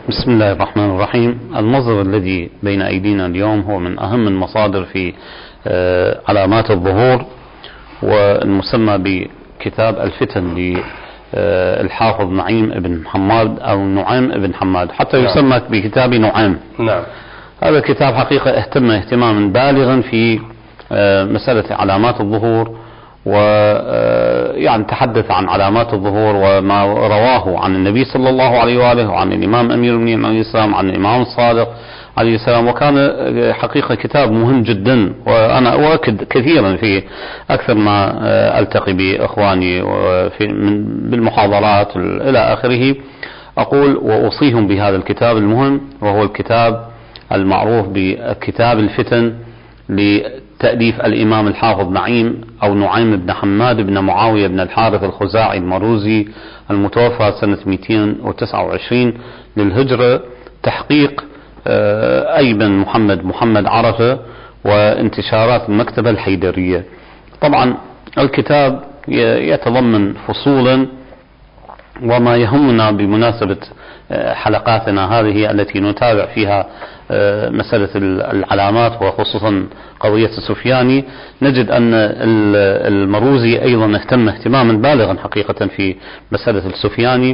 بسم الله الرحمن الرحيم. المصدر الذي بين أيدينا اليوم هو من أهم المصادر في علامات الظهور، والمسمى بكتاب الفتن للحافظ نعيم بن حماد أو نعيم بن حماد، حتى يسمى بكتاب نعيم. نعم. هذا الكتاب حقيقة اهتم اهتماما بالغا في مسألة علامات الظهور، ويعني تحدث عن علامات الظهور وما رواه عن النبي صلى الله عليه وآله وعن الإمام أمير المؤمنين عليه السلام، عن الإمام الصادق عليه السلام. وكان حقيقة كتاب مهم جدا، وأنا أؤكد كثيرا في أكثر ما ألتقي بإخواني بالمحاضرات إلى آخره، أقول وأوصيهم بهذا الكتاب المهم، وهو الكتاب المعروف بكتاب الفتن لتأليف الإمام الحافظ نعيم أو نعيم بن حماد بن معاوية بن الحارث الخزاعي المروزي، المتوفى سنة 229 للهجرة، تحقيق أيمن محمد عرفة، وانتشارات المكتبة الحيدرية. طبعا الكتاب يتضمن فصولا، وما يهمنا بمناسبة حلقاتنا هذه التي نتابع فيها مسألة العلامات وخصوصا قضية السفياني، نجد أن المروزي أيضا اهتم اهتماما بالغا حقيقة في مسألة السفياني.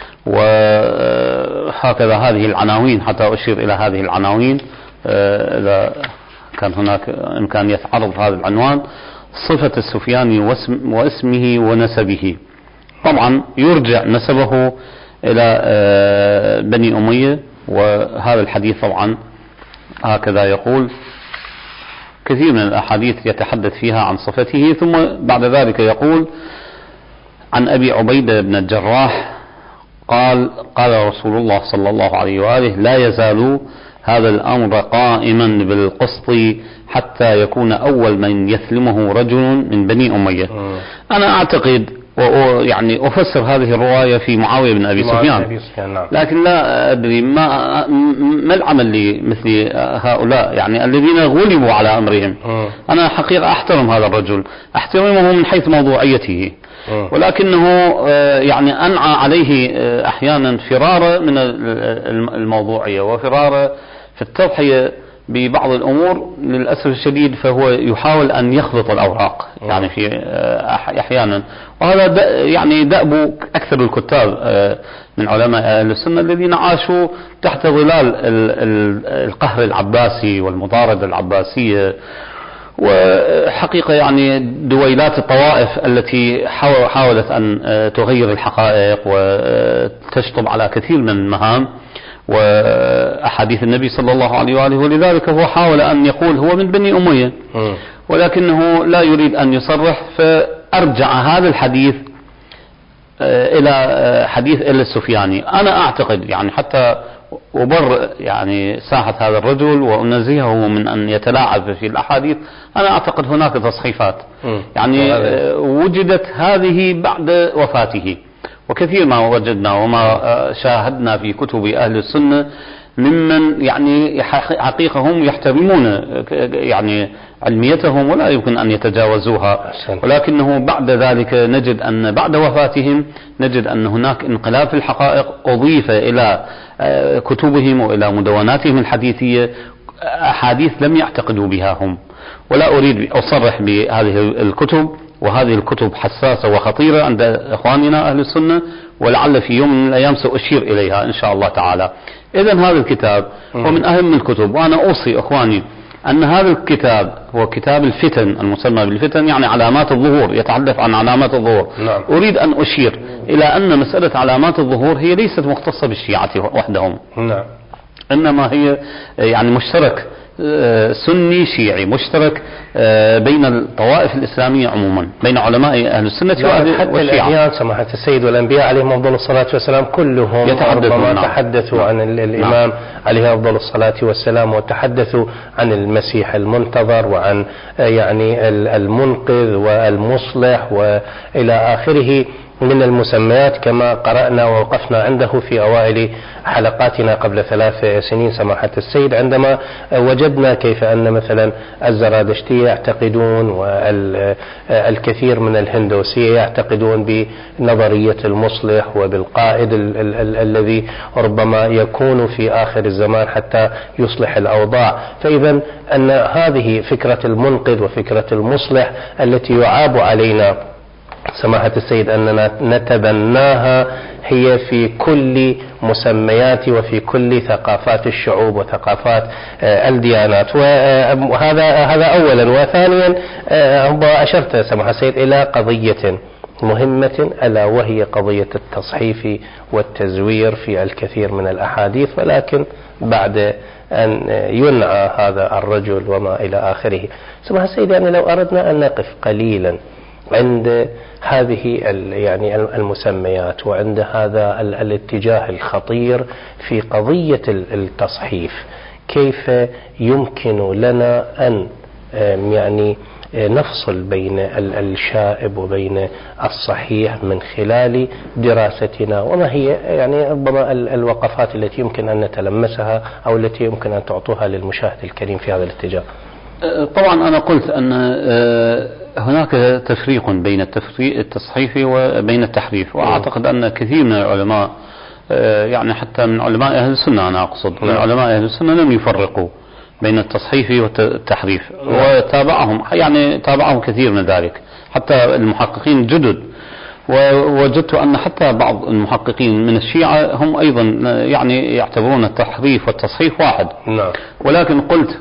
وهكذا هذه العناوين، حتى أشير إلى هذه العناوين إذا كان هناك إمكانية عرض هذا العنوان: صفة السفياني واسمه ونسبه. طبعا يرجع نسبه إلى بني أمية، وهذا الحديث طبعا هكذا يقول، كثير من الأحاديث يتحدث فيها عن صفته. ثم بعد ذلك يقول عن أبي عبيدة بن الجراح قال: قال رسول الله صلى الله عليه وآله: لا يزال هذا الأمر قائما بالقسط حتى يكون أول من يثلمه رجل من بني أمية. أنا أعتقد يعني أفسر هذه الرواية في معاوية بن أبي سفيان، لكن لا أدري ما العمل لمثل هؤلاء، يعني الذين غلبوا على أمرهم. أنا حقيقة أحترم هذا الرجل، أحترمه من حيث موضوعيته، ولكنه يعني أنعى عليه أحيانا فرارة من الموضوعية وفرارة في التضحية ببعض الأمور للأسف الشديد، فهو يحاول أن يخلط الأوراق يعني في أحيانا. وهذا يعني دأب أكثر الكتاب من علماء أهل السنة الذين عاشوا تحت ظلال القهر العباسي والمطاردة العباسية، وحقيقة يعني دويلات الطوائف التي حاولت أن تغير الحقائق وتشطب على كثير من المهام وأحاديث النبي صلى الله عليه وآله. ولذلك هو حاول أن يقول هو من بني أمية، ولكنه لا يريد أن يصرح، فأرجع هذا الحديث إلى حديث السفياني. أنا أعتقد يعني حتى أبرئ يعني ساحة هذا الرجل وأنزهه من أن يتلاعب في الأحاديث، أنا أعتقد هناك تصحيفات يعني وجدت هذه بعد وفاته، وكثير ما وجدنا وما شاهدنا في كتب أهل السنة ممن يعني حقيقة هم يحترمون يعني علميتهم ولا يمكن أن يتجاوزوها، ولكنه بعد ذلك نجد أن بعد وفاتهم نجد أن هناك انقلاب في الحقائق أضيف إلى كتبهم وإلى مدوناتهم الحديثية أحاديث لم يعتقدوا بها هم. ولا أريد أصرح بهذه الكتب، وهذه الكتب حساسة وخطيرة عند إخواننا أهل السنة، ولعل في يوم من الأيام سأشير إليها إن شاء الله تعالى. إذن هذا الكتاب هو من أهم الكتب، وأنا أوصي إخواني أن هذا الكتاب هو كتاب الفتن المسمى بالفتن، يعني علامات الظهور، يتحدث عن علامات الظهور. أريد أن أشير إلى أن مسألة علامات الظهور هي ليست مختصة بالشيعة وحدهم، إنما هي يعني مشترك سني شيعي، مشترك بين الطوائف الإسلامية عموما، بين علماء أهل السنة والشيعة. حتى الأديان سماحة السيد والأنبياء عليهم أفضل الصلاة والسلام كلهم تحدثوا عن الإمام عليه أفضل الصلاة والسلام، وتحدثوا عن المسيح المنتظر وعن يعني المنقذ والمصلح وإلى آخره. من المسميات كما قرأنا ووقفنا عنده في أوائل حلقاتنا قبل 3 سنين سماحة السيد، عندما وجدنا كيف أن مثلا الزرادشتية يعتقدون والكثير من الهندوسية يعتقدون بنظرية المصلح وبالقائد الذي ربما يكون في آخر الزمان حتى يصلح الأوضاع. فإذا أن هذه فكرة المنقذ وفكرة المصلح التي يعاب علينا سماحة السيد أننا نتبناها هي في كل مسميات وفي كل ثقافات الشعوب وثقافات الديانات. وهذا أولا. وثانيا أشرت سماحة السيد إلى قضية مهمة ألا وهي قضية التصحيف والتزوير في الكثير من الأحاديث، ولكن بعد أن ينعى هذا الرجل وما إلى آخره. سماحة السيد يعني لو أردنا أن نقف قليلا عند هذه يعني المسميات وعند هذا الاتجاه الخطير في قضية التصحيف، كيف يمكن لنا أن يعني نفصل بين الشائب وبين الصحيح من خلال دراستنا، وما هي يعني ربما الوقفات التي يمكن أن نتلمسها أو التي يمكن أن تعطوها للمشاهد الكريم في هذا الاتجاه؟ طبعا أنا قلت أن هناك تفريق بين التصحيف وبين التحريف، وأعتقد أن كثير من العلماء يعني حتى من علماء أهل السنة، أنا أقصد من علماء أهل السنة لم يفرقوا بين التصحيف والتحريف، تابعهم كثير من ذلك حتى المحققين الجدد. ووجدت أن حتى بعض المحققين من الشيعة هم أيضا يعني يعتبرون التحريف والتصحيف واحد. ولكن قلت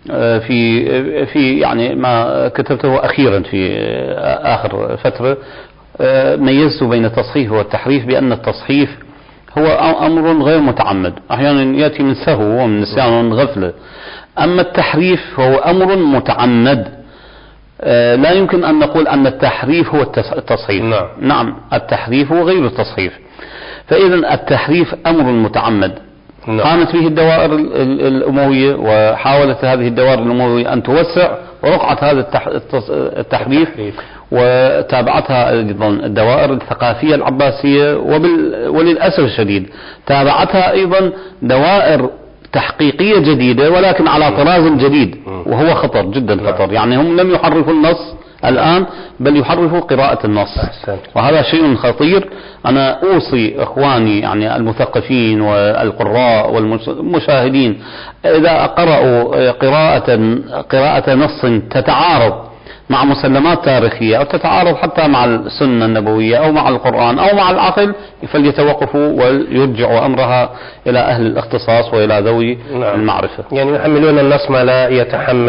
في يعني ما كتبته أخيرا في آخر فترة، ميزت بين التصحيف والتحريف بأن التصحيف هو أمر غير متعمد، أحيانا يأتي من سهو ومن نسيان ومن غفلة. أما التحريف هو أمر متعمد، لا يمكن أن نقول أن التحريف هو التصحيف. نعم التحريف هو غير التصحيف. فإذا التحريف أمر متعمد قامت به الدوائر الأموية، وحاولت هذه الدوائر الأموية أن توسع رقعة هذا التحريف، وتابعتها أيضا الدوائر الثقافية العباسية، وللأسف الشديد تابعتها أيضا دوائر تحقيقية جديدة ولكن على طراز جديد، وهو خطر جدا خطر. يعني هم لم يحرفوا النص الآن بل يحرفوا قراءة النص، وهذا شيء خطير. أنا أوصي إخواني يعني المثقفين والقراء والمشاهدين إذا قرأوا قراءة نص تتعارض مع مسلمات تاريخية أو تتعارض حتى مع السنة النبوية أو مع القرآن أو مع العقل، فليتوقفوا ويرجعوا أمرها إلى أهل الاختصاص وإلى ذوي المعرفة. يعني يحملون النص ما لا يتحمل،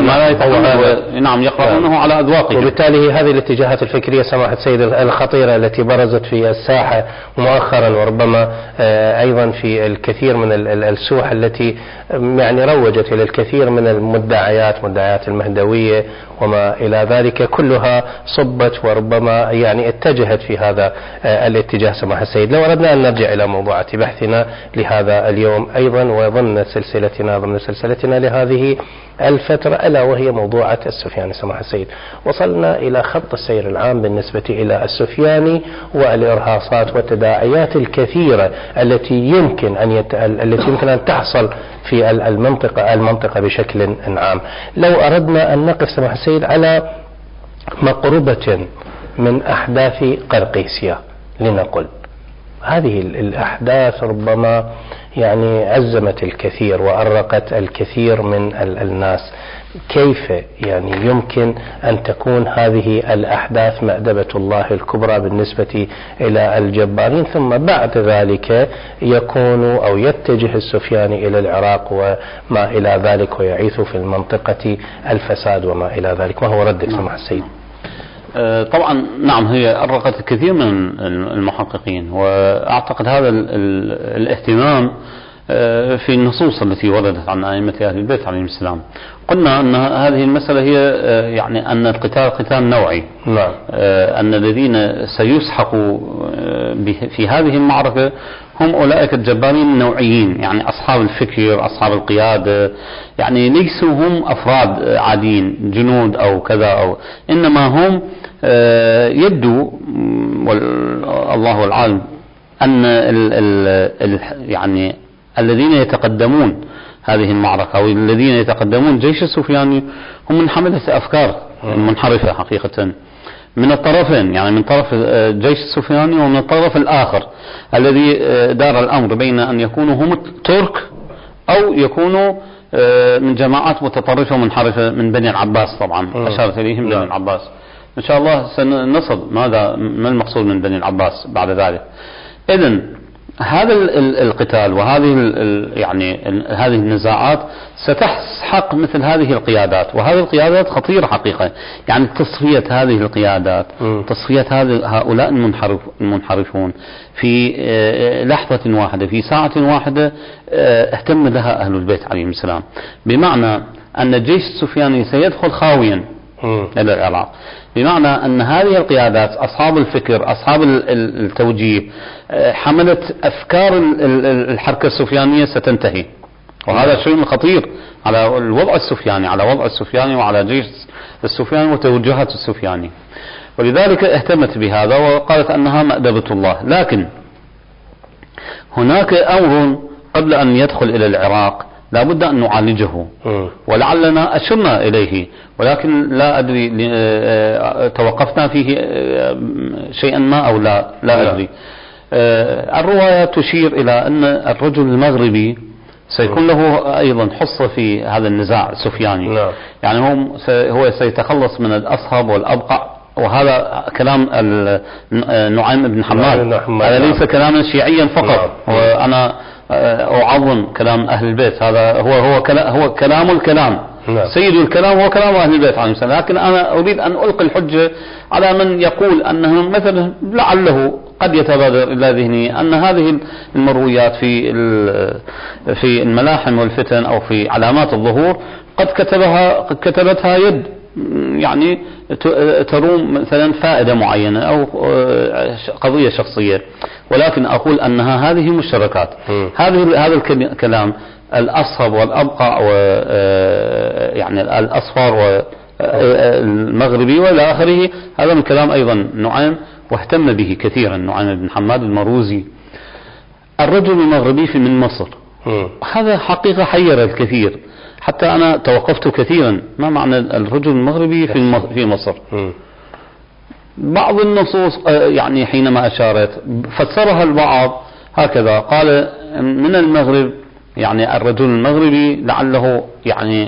نعم يقرؤونه على أذواقهم. وبالتالي هذه الاتجاهات الفكرية سماحة سيد الخطيرة التي برزت في الساحة مؤخرا، وربما أيضا في الكثير من السوح التي يعني روجت إلى الكثير من مدعيات المهدوية وما إلى ذلك، كلها صبت وربما يعني اتجهت في هذا الاتجاه سماحة السيد. لو أردنا أن نرجع إلى موضوعات بحثنا لهذا اليوم أيضا وضمن سلسلتنا لهذه الفترة، ألا وهي موضوعة السفياني سماحة السيد، وصلنا إلى خط السير العام بالنسبة إلى السفياني والإرهاصات والتداعيات الكثيرة التي يمكن أن تحصل في المنطقة بشكل عام. لو أردنا أن نقف سماحة السيد على مقربة من أحداث قرقيسيا لنقل، هذه الأحداث ربما يعني عزمت الكثير وأرقت الكثير من الناس. كيف يعني يمكن أن تكون هذه الأحداث مأدبة الله الكبرى بالنسبة إلى الجبارين، ثم بعد ذلك يكون أو يتجه السفياني إلى العراق وما إلى ذلك ويعيث في المنطقة الفساد وما إلى ذلك؟ ما هو ردك سماحة السيد؟ طبعا نعم، هي أرقت الكثير من المحققين، وأعتقد هذا الاهتمام في النصوص التي وردت عن أئمة أهل البيت عليهم السلام. قلنا أن هذه المسألة هي يعني أن القتال قتال نوعي. أن الذين سيسحقوا في هذه المعركة هم أولئك الجبارين النوعيين، يعني أصحاب الفكر، أصحاب القيادة، يعني ليسوا هم أفراد عاديين جنود أو كذا، أو إنما هم يبدو والله العالم أن يعني الذين يتقدمون هذه المعركة أو الذين يتقدمون الجيش السفياني هم من حملة أفكار منحرفة حقيقة من الطرفين، يعني من طرف الجيش السفياني ومن الطرف الآخر الذي دار الأمر بين أن يكونوا هم الترك أو يكونوا من جماعات متطرفة منحرفة من بني العباس. طبعا أشارت إليهم بني العباس، إن شاء الله سنصل ما المقصود من بني العباس بعد ذلك. إذن هذا القتال وهذه يعني هذه النزاعات ستسحق مثل هذه القيادات، وهذه القيادات خطيرة حقيقة. يعني تصفية هذه القيادات، تصفية هؤلاء المنحرفون في لحظة واحدة، في ساعة واحدة، اهتم لها أهل البيت عليهم السلام، بمعنى أن الجيش السفياني سيدخل خاويا إلى العراق، بمعنى أن هذه القيادات أصحاب الفكر، أصحاب التوجيه، حملة أفكار الحركة السفيانية ستنتهي. وهذا شيء خطير على الوضع السفياني، على وضع السفياني وعلى جيش السفياني وتوجهات السفياني. ولذلك اهتمت بهذا وقالت أنها مأدبة الله. لكن هناك أمر قبل أن يدخل إلى العراق لا بد أن نعالجه، ولعلنا أشرنا إليه، ولكن لا أدري توقفنا فيه شيئا ما أو لا أدري. الرواية تشير إلى أن الرجل المغربي سيكون له أيضا حصة في هذا النزاع السفياني. يعني هو سيتخلص من الأصهب والأبقع، وهذا كلام نعيم بن حماد، هذا ليس كلاما شيعيا فقط. وأنا أعظم كلام أهل البيت، هذا هو كلام الكلام، سيد الكلام هو كلام أهل البيت عليهم السلام. لكن أنا أريد أن ألقي الحجة على من يقول أنه مثلا لعله قد يتبادر إلى ذهني أن هذه المرويات في الملاحم والفتن أو في علامات الظهور قد كتبتها يد يعني تروم مثلا فائدة معينة أو قضية شخصية، ولكن أقول أنها هذه مشتركات. هذا الكلام الأصهب والأبقع يعني الأصفر والمغربي والى آخره، هذا من كلام أيضا نعيم واهتم به كثيرا نعيم بن حماد المروزي. الرجل المغربي من مصر، هذا حقيقة حير الكثير، حتى أنا توقفت كثيرا ما معنى الرجل المغربي في مصر. بعض النصوص يعني حينما أشارت فسرها البعض هكذا، قال من المغرب يعني الرجل المغربي لعله يعني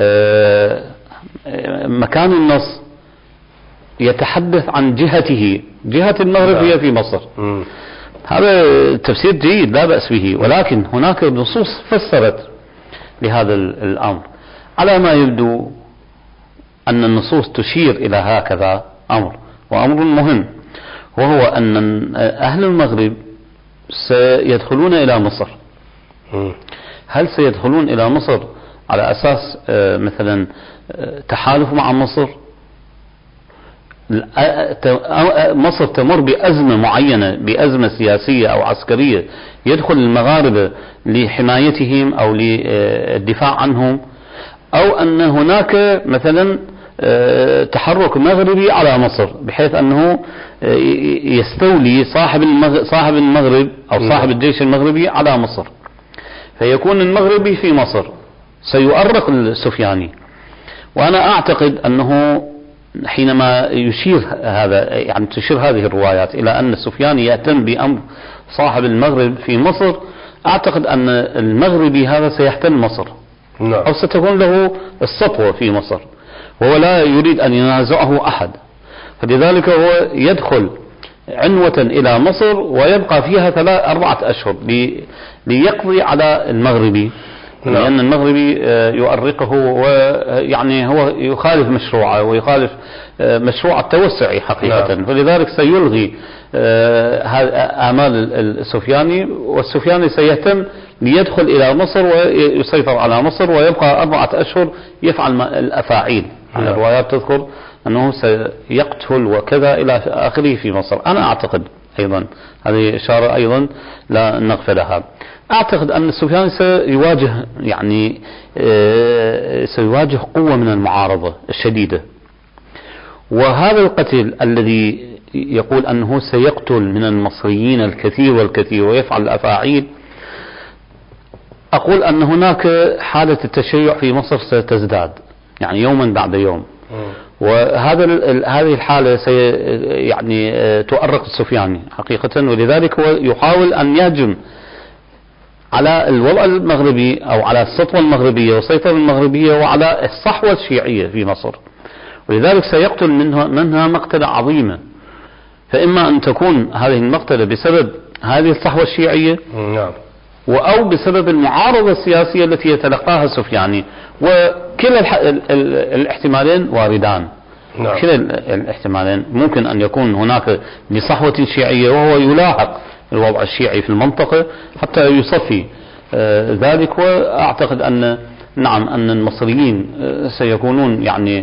مكان النص يتحدث عن جهة المغرب هي في مصر. هذا تفسير جيد لا بأس به، ولكن هناك نصوص فسرت لهذا الأمر. على ما يبدو أن النصوص تشير إلى هكذا أمر، وأمر مهم، وهو أن أهل المغرب سيدخلون إلى مصر. هل سيدخلون إلى مصر على أساس مثلا تحالف مع مصر؟ مصر تمر بأزمة معينة، بأزمة سياسية أو عسكرية، يدخل المغاربة لحمايتهم أو للدفاع عنهم، أو أن هناك مثلا تحرك مغربي على مصر بحيث أنه يستولي صاحب المغرب أو صاحب الجيش المغربي على مصر، فيكون المغربي في مصر سيؤرق السفياني. وأنا أعتقد أنه حينما يشير هذا يعني تشير هذه الروايات إلى أن السفياني يهتم بأمر صاحب المغرب في مصر، أعتقد أن المغربي هذا سيحتل مصر أو ستكون له السطوة في مصر، وهو لا يريد أن ينازعه أحد، فلذلك هو يدخل عنوة إلى مصر ويبقى فيها 3-4 أشهر ليقضي على المغربي، لأن المغربي يؤرقه ويعني هو يخالف مشروعه ويخالف مشروع التوسعي حقيقة، فلذلك سيلغي آمال السفياني، والسفياني سيهتم ليدخل إلى مصر ويسيطر على مصر ويبقى 4 أشهر يفعل الأفاعيل. الروايات تذكر أنه سيقتل وكذا إلى آخره في مصر. أنا أعتقد أيضا، هذه إشارة أيضا لا نغفلها. أعتقد أن السفياني سيواجه قوة من المعارضة الشديدة، وهذا القتل الذي يقول أنه سيقتل من المصريين الكثير والكثير ويفعل الأفاعيل، أقول أن هناك حالة التشيع في مصر ستزداد يعني يوما بعد يوم، هذه الحالة تؤرق السفياني حقيقة، ولذلك هو يحاول أن يهجم على الوضع المغربي أو على السطوة المغربية والسيطرة المغربية وعلى الصحوة الشيعية في مصر، ولذلك سيقتل منها مقتلة عظيمة. فإما أن تكون هذه المقتلة بسبب هذه الصحوة الشيعية أو بسبب المعارضة السياسية التي يتلقاها السفياني، وكلا الاحتمالين واردان. كلا الاحتمالين ممكن أن يكون هناك لصحوة شيعية وهو يلاحق الوضع الشيعي في المنطقة حتى يصفي ذلك. وأعتقد أن أن المصريين سيكونون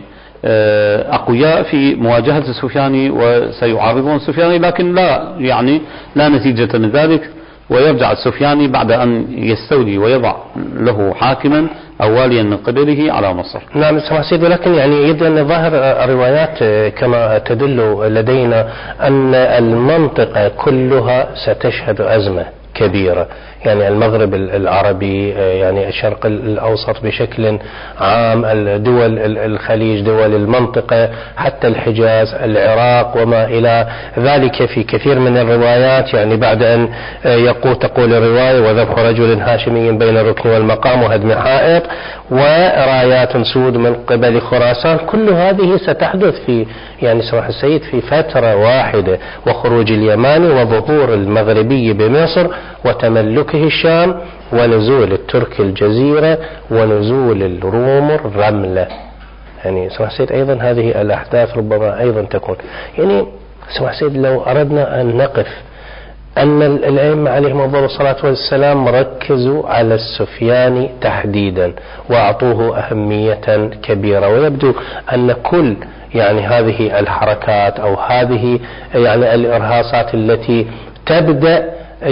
أقوياء في مواجهة السفياني وسيعارضون السفياني، لكن لا نتيجة من ذلك، ويرجع السفياني بعد أن يستولي ويضع له حاكما أو واليا من قبله على مصر. نعم سمع سيدي، ولكن يبدو أن ظاهر الروايات كما تدل لدينا أن المنطقة كلها ستشهد أزمة كبيرة، المغرب العربي، الشرق الأوسط بشكل عام، دول الخليج، دول المنطقة، حتى الحجاز، العراق وما إلى ذلك. في كثير من الروايات بعد أن تقول الرواية وذبح رجل هاشمي بين الركن والمقام وهدم حائط ورايات سود من قبل خراسان، كل هذه ستحدث في سماحة السيد في فترة واحدة، وخروج اليماني وظهور المغربي بمصر وتملكه الشام ونزول الترك الجزيرة ونزول الروم الرملة. سماحة السيد أيضا هذه الأحداث ربما أيضا تكون سماحة السيد لو أردنا أن نقف أن الأئمة عليهم أفضل الصلاة والسلام ركزوا على السفياني تحديدا وأعطوه أهمية كبيرة، ويبدو أن كل هذه الحركات أو هذه الإرهاصات التي تبدأ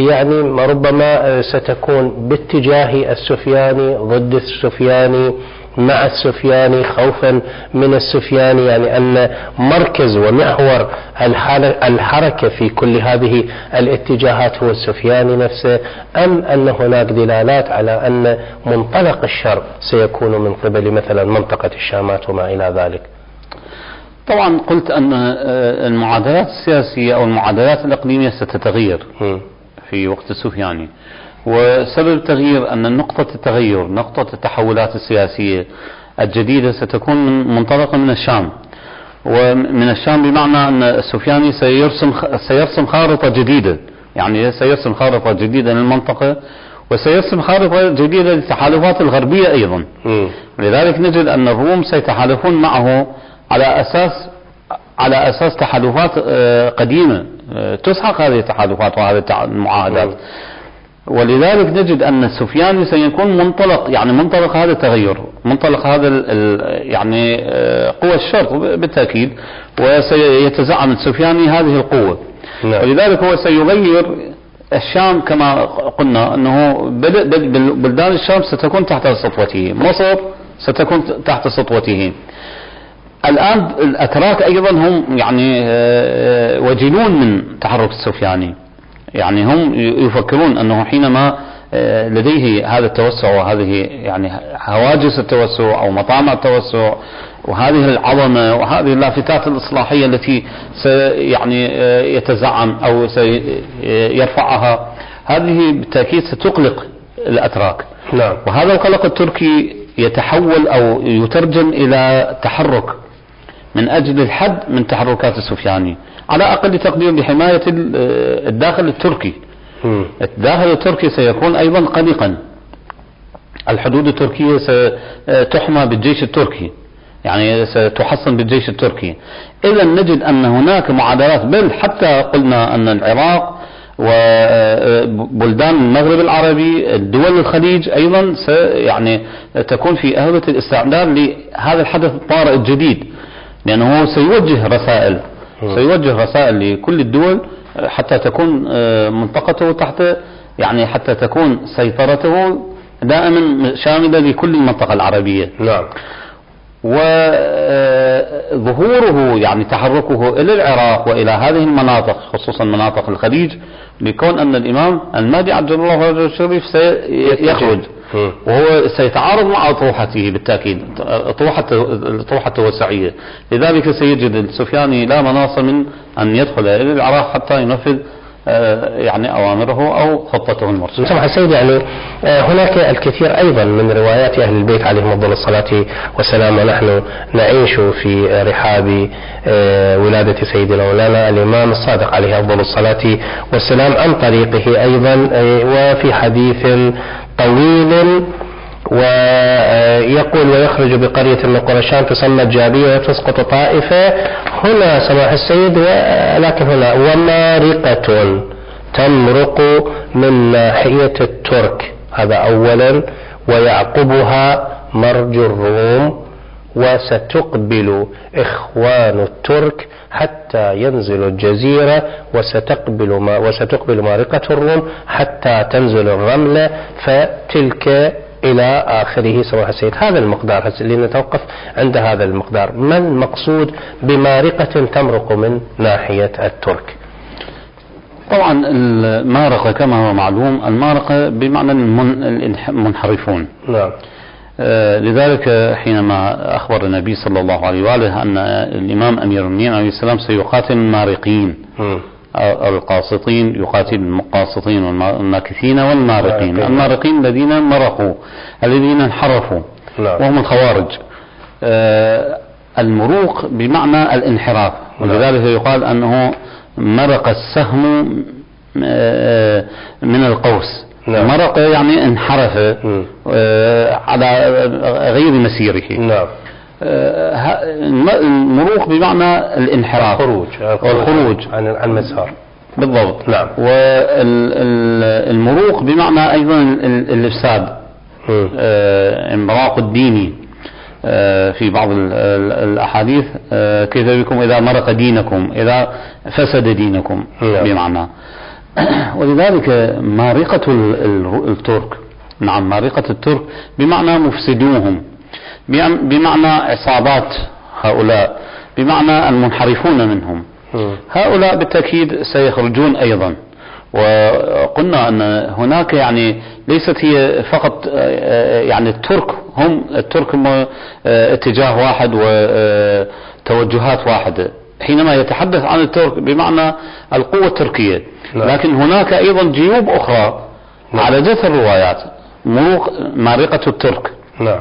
ربما ستكون باتجاه السفياني ضد السفياني مع السفياني خوفا من السفياني، أن مركز ومحور الحركة في كل هذه الاتجاهات هو السفياني نفسه، أم أن هناك دلالات على أن منطلق الشر سيكون من قبل مثلا منطقة الشامات وما إلى ذلك؟ طبعا قلت أن المعادلات السياسية أو المعادلات الإقليمية ستتغير في وقت السفياني، وسبب التغيير أن نقطة التحولات السياسية الجديدة ستكون منطلقة من الشام، ومن الشام بمعنى أن السفياني سيرسم خارطة جديدة، سيرسم خارطة جديدة للمنطقة، وسيرسم خارطة جديدة للتحالفات الغربية أيضا. لذلك نجد أن الروم سيتحالفون معه على أساس تحالفات قديمة تسحق هذه التحالفات وهذه المعاهدات، ولذلك نجد أن السفياني سيكون منطلق هذا التغير، منطلق هذا قوة الشرق بالتأكيد، وسيتزعم السفياني هذه القوة. ولذلك هو سيغير الشام كما قلنا أنه بلدان الشام ستكون تحت سطوته، مصر ستكون تحت سطوته. الآن الأتراك أيضا هم وجلون من تحرك السفياني، هم يفكرون أنه حينما لديه هذا التوسع وهذه هواجس التوسع أو مطامع التوسع وهذه العظمة وهذه اللافتات الإصلاحية التي يتزعم أو سيرفعها، هذه بالتأكيد ستقلق الأتراك. وهذا القلق التركي يتحول أو يترجم إلى تحرك من أجل الحد من تحركات السفياني، على أقل تقدير بحماية الداخل التركي. الداخل التركي سيكون أيضا قلقا، الحدود التركية ستحمى بالجيش التركي، ستحصن بالجيش التركي. إذا نجد أن هناك معادلات، بل حتى قلنا أن العراق وبلدان المغرب العربي، الدول الخليج أيضا تكون في أهبة الاستعداد لهذا الحدث الطارئ الجديد، لأنه سيوجه رسائل لكل الدول حتى تكون منطقته تحت، يعني حتى تكون سيطرته دائما شاملة لكل المنطقة العربية. نعم. وظهوره يعني تحركه إلى العراق وإلى هذه المناطق خصوصا مناطق الخليج، لكون أن الإمام المهدي عجل الله فرجه الشريف سيخرج، وهو سيتعارض مع أطروحته بالتأكيد، أطروحته الوسعية. لذلك سيجد السفياني لا مناص من أن يدخل إلى العراق حتى ينفذ يعني أوامره أو خطته المرسلة. سمح السيد، يعني هناك الكثير أيضا من روايات أهل البيت عليهم أفضل الصلاة والسلام، ونحن نعيش في رحاب ولادة سيدنا مولانا الإمام الصادق عليه أفضل الصلاة والسلام عن طريقه أيضا، وفي حديث طويل ويقول ويخرج بقرية من قرشان تسمى جابية وتسقط طائفة. هنا سماح السيد، ولكن هنا ومارقة تمرق من ناحية الترك، هذا أولا، ويعقبها مرج الروم، وستقبل إخوان الترك حتى ينزل الجزيرة، وستقبل مارقة الروم حتى تنزل الرملة، فتلك إلى آخره. سماح السيد، هذا المقدار لنتوقف عند هذا المقدار. ما المقصود بمارقة تمرق من ناحية الترك؟ طبعا المارقة كما هو معلوم، المارقة بمعنى المنحرفون. نعم. لذلك حينما أخبر النبي صلى الله عليه وآله أن الإمام أمير المؤمنين عليه السلام سيقاتل المارقين، القاسطين، يقاتل المقاسطين والماكثين والمارقين. المارقين الذين مرقوا، الذين انحرفوا، وهم الخوارج. المروق بمعنى الانحراف، ولذلك يقال أنه مرق السهم من القوس. مرق يعني انحرف على غير مسيره. نعم. المروق بمعنى الانحراف، والخروج عن المسار. بالضبط. نعم. والمروق بمعنى أيضا الإفساد، المراق الديني. في بعض الأحاديث كيف بكم إذا مرق دينكم، إذا فسد دينكم بمعنى. ولذلك مارقة الترك، نعم، مارقة الترك بمعنى مفسدوهم، بمعنى عصابات هؤلاء، بمعنى المنحرفون منهم. هؤلاء بالتأكيد سيخرجون أيضا. وقلنا أن هناك يعني ليست هي فقط يعني الترك هم اتجاه واحد وتوجهات واحدة. حينما يتحدث عن الترك بمعنى القوة التركية، لكن هناك أيضا جيوب أخرى على جثر الروايات، مارقة الترك. نعم.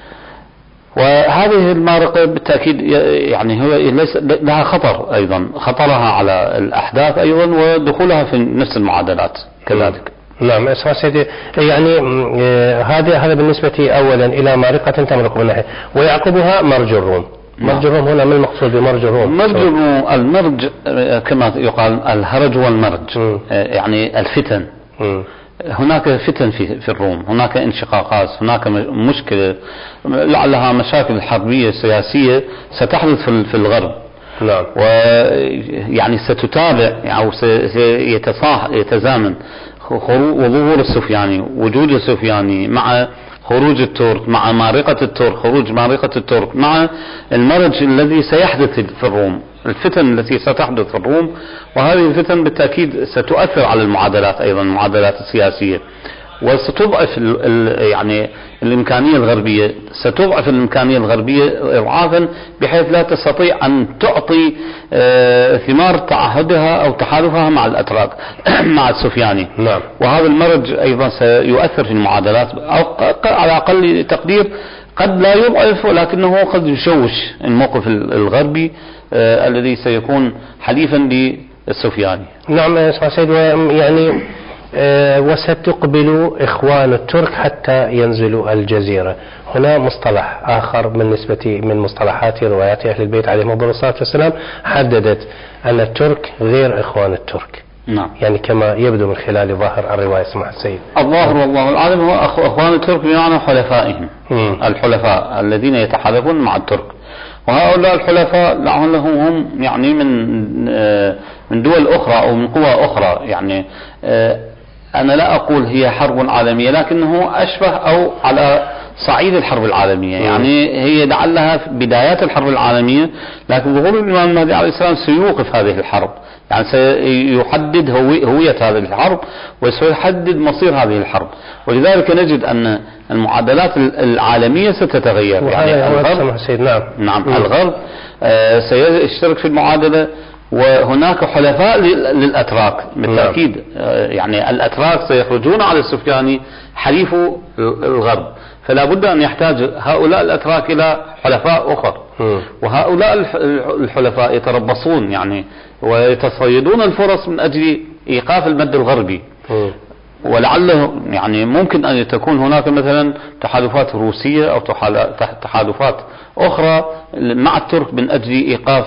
وهذه المارقة بالتأكيد يعني هي ليس لها خطر أيضا، خطرها على الأحداث أيضا، ودخولها في نفس المعادلات كذلك. نعم. سيدي، يعني هذا بالنسبة أولا إلى مارقة تمرق من ناحية، ويعقبها مرج الروم. مرج الروم هنا ما المقصود بمرج الروم؟ المرج كما يقال الهرج والمرج، يعني الفتن. هناك فتن في الروم، هناك انشقاقات، هناك مشكلة لعلها مشاكل حربية سياسية ستحدث في الغرب. نعم. ويعني ستتابع أو يتزامن وظهور السفياني، وجود السفياني، مع خروج الترك، مع مارقة الترك، خروج مارقة الترك، مع المرج الذي سيحدث في الروم، الفتن التي ستحدث في الروم. وهذه الفتن بالتأكيد ستؤثر على المعادلات أيضا، المعادلات السياسية، وستضعف يعني الإمكانية الغربية، ستضعف الإمكانية الغربية إضعافا بحيث لا تستطيع أن تعطي ثمار تعهدها أو تحالفها مع الأتراك مع السفياني. نعم. وهذا المرج أيضا سيؤثر في المعادلات، أو على أقل تقدير قد لا يضعف، ولكنه قد يشوش الموقف الغربي الذي سيكون حليفا للسفياني. نعم. سيد، يعني وستقبل إخوان الترك حتى ينزلوا الجزيرة. هنا مصطلح آخر من مصطلحات روايات أهل البيت عليهم أفضل الصلاة والسلام حددت أن الترك غير إخوان الترك. نعم. يعني كما يبدو من خلال ظاهر الرواية. سمح السيد. الظاهر والله العالم هو إخوان الترك بمعنى حلفائهم، الحلفاء الذين يتحالفون مع الترك. وهؤلاء الحلفاء لعلهم هم يعني من من دول أخرى أو من قوى أخرى، يعني أنا لا أقول هي حرب عالمية، لكنه أشبه أو على صعيد الحرب العالمية، يعني هي لعلها بدايات الحرب العالمية، لكن ظهور الإمام المهدي عليه السلام سيوقف هذه الحرب، يعني سيحدد هوية هذه الحرب وسيحدد مصير هذه الحرب. ولذلك نجد أن المعادلات العالمية ستتغير، يعني الغرب الغرب سيشترك في المعادلة، وهناك حلفاء للأتراك بالتأكيد، يعني الأتراك سيخرجون على السفياني حليف الغرب، فلا بد أن يحتاج هؤلاء الأتراك إلى حلفاء أخر، وهؤلاء الحلفاء يتربصون يعني ويتصيدون الفرص من أجل إيقاف المد الغربي، ولعله يعني ممكن أن تكون هناك مثلا تحالفات روسية أو تحالفات أخرى مع الترك من أجل إيقاف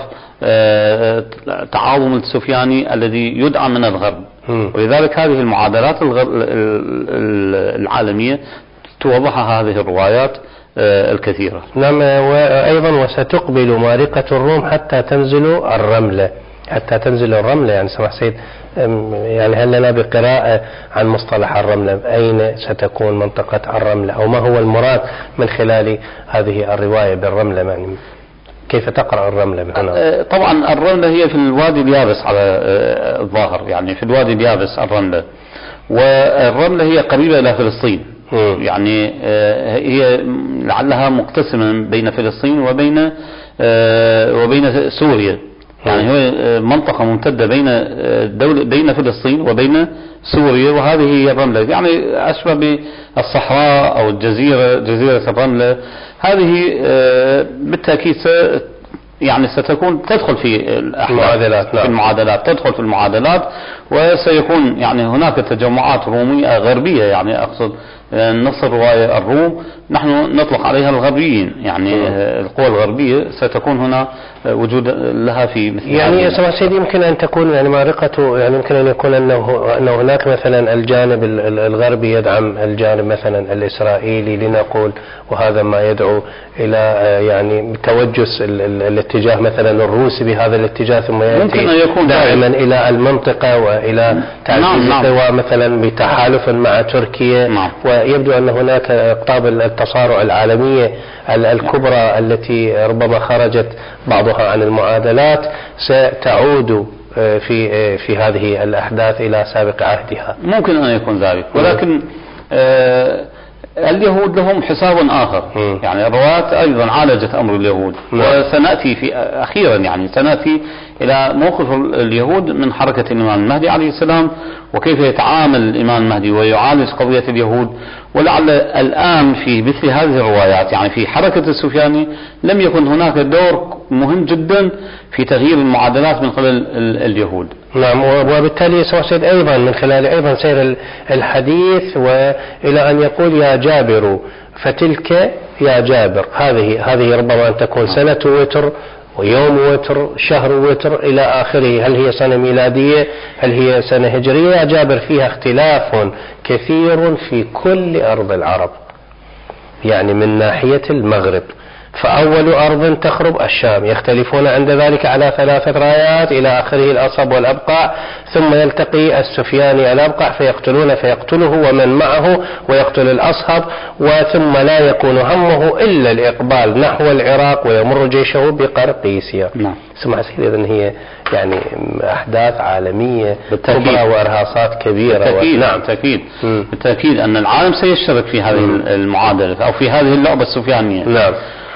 تعاظم السفياني الذي يدعم من الغرب. ولذلك هذه المعادلات العالمية توضحها هذه الروايات الكثيرة. نعم، وأيضا وستقبل مارقة الروم حتى تنزل الرملة، يعني سمح سيد، يعني هل لنا بقراءة عن مصطلح الرملة؟ أين ستكون منطقة الرملة، أو ما هو المراد من خلال هذه الرواية بالرملة؟ يعني كيف تقرأ الرملة هنا؟ طبعا الرملة هي في الوادي اليابس على الظاهر، يعني في الوادي اليابس الرملة، والرملة هي قريبة إلى فلسطين، يعني هي لعلها مقتسمة بين فلسطين وبين سوريا، يعني هي منطقة ممتدة بين فلسطين وبين سوريا، وهذه هي الرملة، يعني أشبه بالصحراء أو جزيرة الرملة. هذه بالتأكيد يعني ستكون تدخل في المعادلات، تدخل في المعادلات، وسيكون يعني هناك تجمعات رومية غربية، يعني أقصد نص الرواية الروم نحن نطلق عليها الغربيين، يعني القوى الغربية ستكون هنا وجود لها في مثل يعني يا سماحة سيدي يمكن أن تكون يعني مارقته، يعني يمكن أن يكون أنه هناك مثلا الجانب الغربي يدعم الجانب مثلا الإسرائيلي لنقول، وهذا ما يدعو إلى يعني توجس الاتجاه مثلا الروسي بهذا الاتجاه، ثم يأتي دائما إلى المنطقة وإلى تعزيز القوى مثلا بتحالف مع تركيا، ويبدو أن هناك أقطاب التصارع العالمية الكبرى التي ربما خرجت بعضها عن المعادلات ستعود في هذه الأحداث إلى سابق عهدها. ممكن أن يكون ذلك، ولكن اليهود لهم حساب آخر، يعني الروايات أيضا عالجت أمر اليهود، وسنأتي أخيرا يعني سنأتي إلى موقف اليهود من حركة الإمام المهدي عليه السلام، وكيف يتعامل الإمام المهدي ويعالج قضية اليهود. ولعل الآن في مثل هذه الروايات، يعني في حركة السفياني لم يكن هناك دور مهم جدا في تغيير المعادلات من قبل اليهود. نعم، وبالتالي سأصل أيضا من خلال أيضا سير الحديث وإلى أن يقول يا جابر فتلك يا جابر، هذه ربما أن تكون سنة وتر ويوم وتر شهر وتر إلى آخره، هل هي سنة ميلادية هل هي سنة هجرية؟ يا جابر فيها اختلاف كثير في كل أرض العرب، يعني من ناحية المغرب، فأول أرض تخرب الشام، يختلفون عند ذلك على 3 رايات إلى آخره الأصب والأبقاع، ثم يلتقي السفياني الأبقع فيقتله ومن معه ويقتل الأصهب، وثم لا يكون همه إلا الإقبال نحو العراق ويمر جيشه بقرقيسيا. سمع سيدي، إذن هي يعني أحداث عالمية كبرى وإرهاصات كبيرة. نعم بالتأكيد أن العالم سيشترك في هذه المعادلة أو في هذه اللعبة السفيانية. نعم،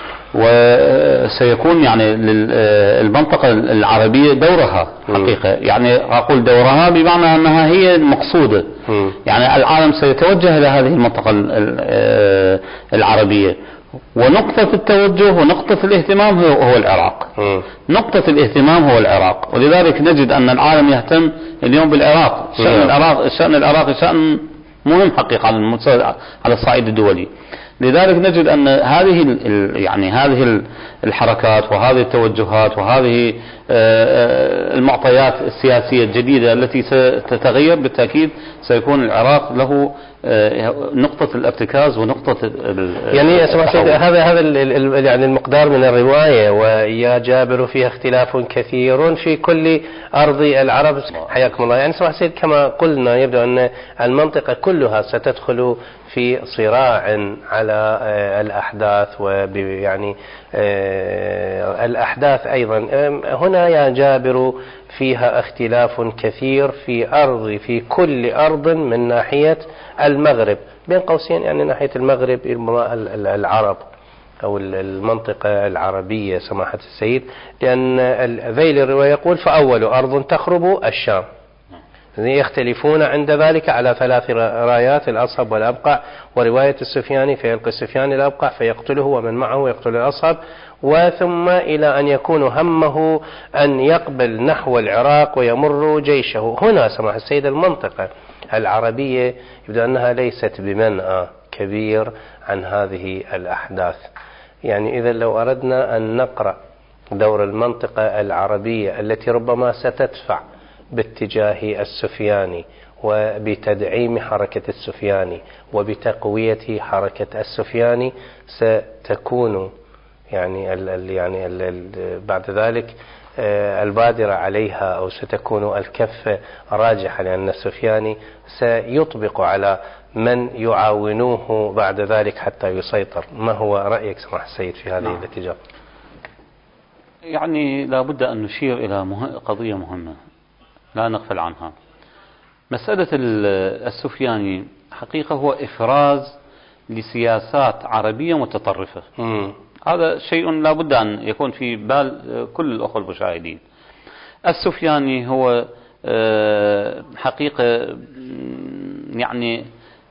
وسيكون يعني المنطقة العربية دورها حقيقة، يعني أقول دورها بمعنى أنها هي المقصودة، يعني العالم سيتوجه إلى هذه المنطقة العربية، ونقطة التوجه ونقطة الاهتمام هو العراق. نقطة الاهتمام هو العراق، ولذلك نجد أن العالم يهتم اليوم بالعراق. شأن العراق شأن مهم حقيقة على الصعيد الدولي. لذلك نجد أن هذه الحركات وهذه التوجهات وهذه المعطيات السياسية الجديدة التي ستتغير، بالتأكيد سيكون العراق له نقطة الارتكاز ونقطة يعني سمع سيد، هذا يعني المقدار من الرواية، ويا جابر فيها اختلاف كثير في كل أرض العرب. حياكم الله. يعني سمع سيد كما قلنا يبدو أن المنطقة كلها ستدخل في صراع على الأحداث، ويعني الأحداث أيضا هنا يا جابر فيها اختلاف كثير في كل أرض من ناحية المغرب، بين قوسين يعني ناحية المغرب العرب أو المنطقة العربية سماحة السيد، لأن ذيل الرواية يقول فأول أرض تخرب الشام. يختلفون عند ذلك على 3 رايات، الأصهب والأبقع، ورواية السفياني فيلقي السفياني الأبقع فيقتله ومن معه يقتل الأصهب، وثم إلى أن يكون همه أن يقبل نحو العراق ويمر جيشه. هنا سماحة السيد المنطقة العربية يبدو أنها ليست بمنأى كبير عن هذه الأحداث. يعني إذا لو أردنا أن نقرأ دور المنطقة العربية التي ربما ستدفع باتجاه السفياني وبتدعيم حركة السفياني وبتقوية حركة السفياني، ستكون يعني بعد ذلك البادرة عليها أو ستكون الكفة راجحة، لأن السفياني سيطبق على من يعاونوه بعد ذلك حتى يسيطر. ما هو رأيك سماحة السيد في هذه الاتجاه؟ يعني لابد أن نشير إلى قضية مهمة لا نغفل عنها. مسألة السفياني حقيقة هو إفراز لسياسات عربية متطرفة. هذا شيء لا بد أن يكون في بال كل الأخوة المشاهدين. السفياني هو حقيقة يعني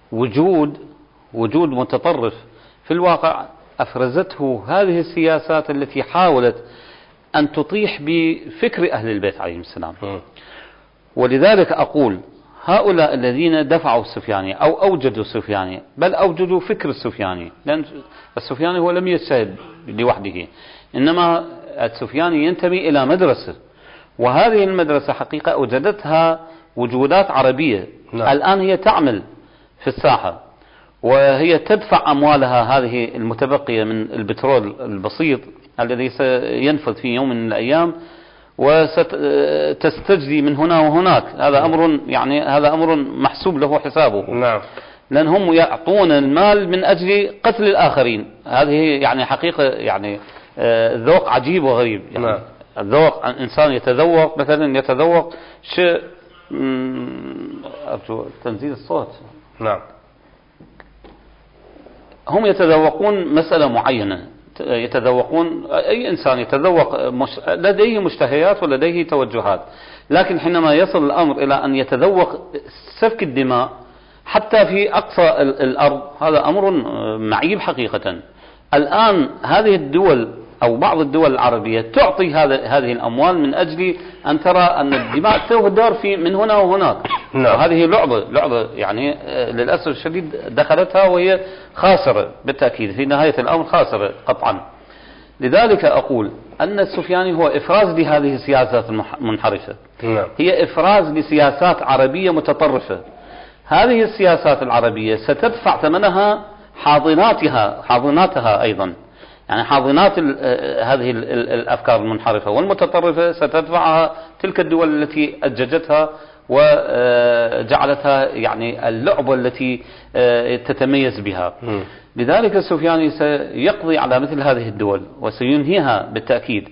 وجود متطرف في الواقع أفرزته هذه السياسات التي حاولت أن تطيح بفكر أهل البيت عليهم السلام. ولذلك أقول هؤلاء الذين دفعوا السفياني أو أوجدوا السفياني، بل أوجدوا فكر السفياني، لأن السفياني هو لم يجتهد لوحده، إنما السفياني ينتمي إلى مدرسة، وهذه المدرسة حقيقة أوجدتها وجودات عربية. الآن هي تعمل في الساحة، وهي تدفع أموالها هذه المتبقية من البترول البسيط الذي سينفذ في يوم من الأيام، وستستجدي من هنا وهناك. هذا أمر محسوب له حسابه. نعم. لأنهم يعطون المال من أجل قتل الآخرين. هذه يعني حقيقة يعني ذوق عجيب وغريب. يعني نعم. الذوق إنسان يتذوق مثلا يتذوق شيء أرجو تنزيل الصوت. نعم. هم يتذوقون مسألة معينة، يتذوقون أي إنسان يتذوق لديه مشتهيات ولديه توجهات، لكن حينما يصل الأمر إلى أن يتذوق سفك الدماء حتى في أقصى الأرض، هذا أمر معيب حقيقة. الآن هذه الدول أو بعض الدول العربية تعطي هذه الأموال من أجل أن ترى أن الدماء تهدر من هنا وهناك. وهذه لعبة يعني للأسف الشديد دخلتها وهي خاسرة بالتأكيد، في نهاية الأمر خاسرة قطعا. لذلك أقول أن السفياني هو إفراز لهذه السياسات المنحرفة. هي إفراز لسياسات عربية متطرفة. هذه السياسات العربية ستدفع ثمنها حاضناتها أيضا، يعني حاضنات هذه الأفكار المنحرفة والمتطرفة ستدفعها تلك الدول التي أججتها وجعلتها يعني اللعبة التي تتميز بها. لذلك السفياني سيقضي على مثل هذه الدول وسينهيها بالتأكيد.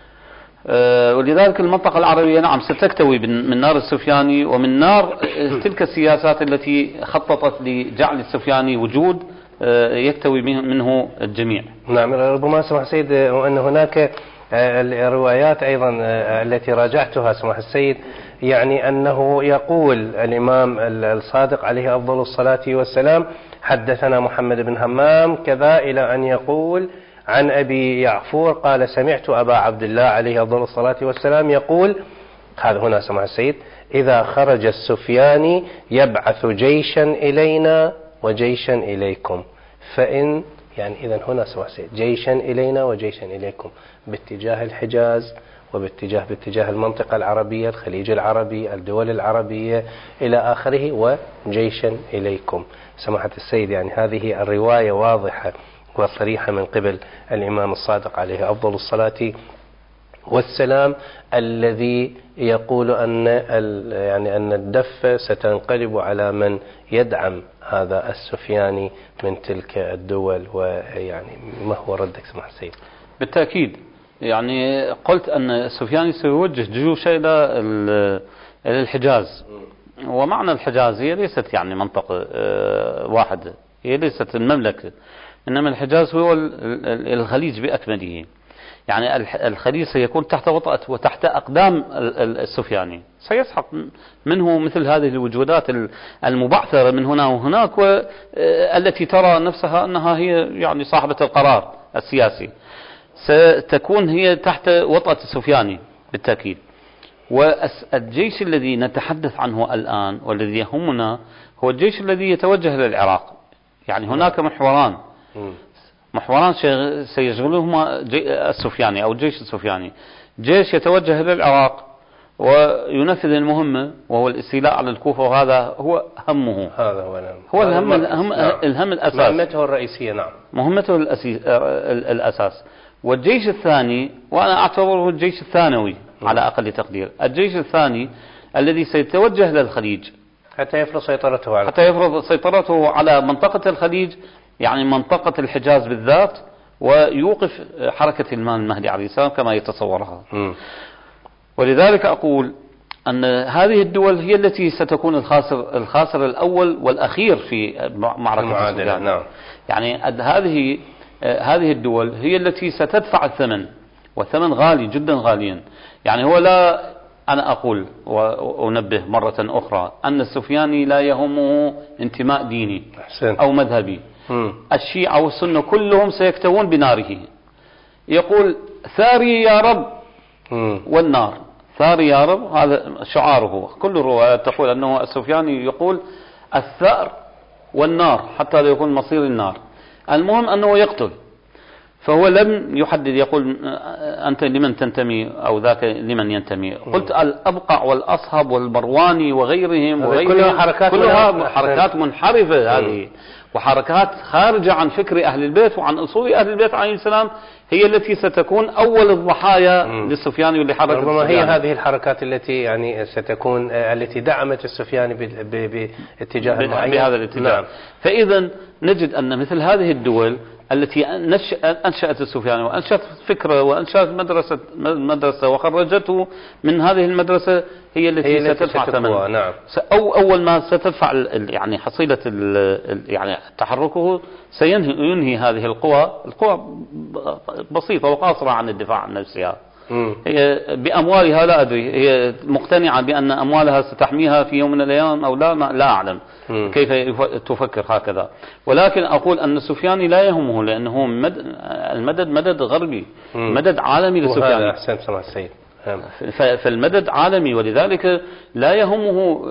ولذلك المنطقة العربية نعم ستكتوي من نار السفياني ومن نار تلك السياسات التي خططت لجعل السفياني وجود يكتوي منه الجميع. نعم. ربما سمح السيد وأن هناك الروايات أيضا التي راجعتها سمح السيد، يعني أنه يقول الإمام الصادق عليه أفضل الصلاة والسلام حدثنا محمد بن همام كذا، إلى أن يقول عن أبي يعفور قال سمعت أبا عبد الله عليه أفضل الصلاة والسلام يقول، هذا هنا سمح السيد، إذا خرج السفياني يبعث جيشا إلينا وجيشا إليكم، فإن يعني إذا هنا سمح السيد جيشا إلينا وجيشا إليكم باتجاه الحجاز باتجاه المنطقة العربية، الخليج العربي، الدول العربية إلى آخره، وجيشا إليكم. سماحة السيد، يعني هذه الرواية واضحة وصريحة من قبل الإمام الصادق عليه أفضل الصلاة والسلام، الذي يقول أن الدفة ستنقلب على من يدعم هذا السفياني من تلك الدول. ويعني ما هو ردك سماحة السيد؟ بالتأكيد، يعني قلت أن السفياني سيوجه جيوش إلى الحجاز، ومعنى الحجاز هي ليست يعني منطقة واحدة، هي ليست المملكة، إنما الحجاز هو الخليج بأكمله. يعني الخليج سيكون تحت وطأة وتحت أقدام السفياني، سيسحق منه مثل هذه الوجودات المبعثرة من هنا وهناك، والتي ترى نفسها أنها هي يعني صاحبة القرار السياسي، ستكون هي تحت وطأة السفياني بالتأكيد. والجيش الذي نتحدث عنه الآن والذي يهمنا هو الجيش الذي يتوجه للعراق. يعني هناك محوران سيشغلهما السفياني أو الجيش السفياني. جيش يتوجه للعراق وينفذ المهمة وهو الاستيلاء على الكوفة، وهذا هو همه، هذا هو الهم الأساس، مهمته الرئيسية. نعم، مهمته الأساس. والجيش الثاني، وأنا أعتبره الجيش الثانوي على أقل تقدير، الجيش الثاني الذي سيتوجه للخليج حتى يفرض سيطرته على منطقة الخليج، يعني منطقة الحجاز بالذات، ويوقف حركة الإمام المهدي عليه السلام كما يتصورها. ولذلك أقول أن هذه الدول هي التي ستكون الخاسر الأول والأخير في معركة السودان. نعم. يعني هذه الدول هي التي ستدفع الثمن، والثمن غالي جدا غاليا. يعني هو لا، أنا أقول وأنبه مرة أخرى أن السفياني لا يهمه انتماء ديني أو مذهبي. الشيعة والسنة كلهم سيكتوون بناره. يقول ثاري يا رب والنار، ثاري يا رب، هذا شعاره. كل الروايات تقول أنه السفياني يقول الثأر والنار حتى لا يكون مصير النار. المهم أنه يقتل، فهو لم يحدد يقول أنت لمن تنتمي أو ذاك لمن ينتمي. قلت الأبقع والأصهب والبرواني وغيرهم كلها حركات منحرفة هذه، وحركات خارجة عن فكر أهل البيت وعن أصول أهل البيت عليه السلام، هي التي ستكون أول الضحايا للسفياني ولحركة ربما هي هذه الحركات التي يعني ستكون التي دعمت السفياني باتجاه بهذا الاتجاه. نعم. فإذا نجد أن مثل هذه الدول التي أنشأت السفياني وأنشأت فكرة وأنشأت مدرسة وخرجته من هذه المدرسة هي التي ستدفع ثمنها. نعم. أول ما ستدفع يعني حصيلة يعني تحركه سينهي هذه القوى بسيطة وقاصرة عن الدفاع عن نفسها. هي بأموالها لا أدري، هي مقتنعة بأن أموالها ستحميها في يوم من الأيام أو لا أعلم كيف تفكر هكذا. ولكن أقول أن السفياني لا يهمه، لأنه المدد مدد غربي، مدد عالمي للسفياني. أحسن سمع السيد. فالمدد عالمي، ولذلك لا يهمه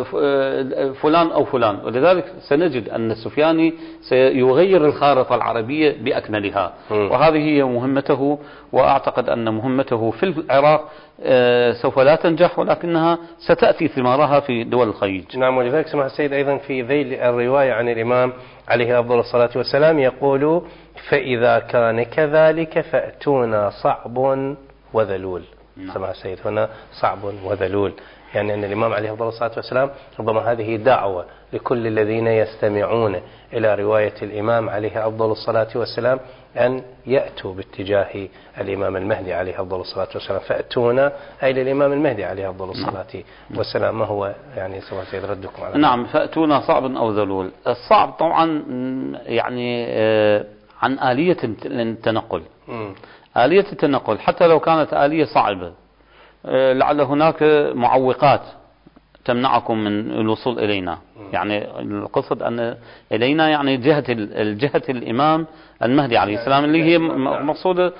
فلان أو فلان. ولذلك سنجد أن السفياني سيغير الخارطة العربية بأكملها، وهذه هي مهمته. وأعتقد أن مهمته في العراق سوف لا تنجح، ولكنها ستأتي ثمارها في دول الخليج. نعم. ولذلك سمع السيد أيضا في ذيل الرواية عن الإمام عليه أفضل الصلاة والسلام يقول: فإذا كان كذلك فأتونا صعب وذلول. سمع السيد هنا صعب وذلول، يعني أن الإمام عليه أفضل الصلاة والسلام ربما هذه دعوة لكل الذين يستمعون إلى رواية الإمام عليه أفضل الصلاة والسلام أن يأتوا باتجاه الإمام المهدي عليه أفضل الصلاة والسلام. فأتونا أي للإمام المهدي عليه أفضل الصلاة والسلام. ما هو يعني سمع السيد ردكم على نعم، فأتونا صعب أو ذلول. الصعب طبعا يعني عن آلية التنقل. آلية التنقل حتى لو كانت آلية صعبة، لعل هناك معوقات تمنعكم من الوصول إلينا. يعني القصد أن إلينا يعني جهة الإمام المهدي عليه السلام، اللي هي مقصودة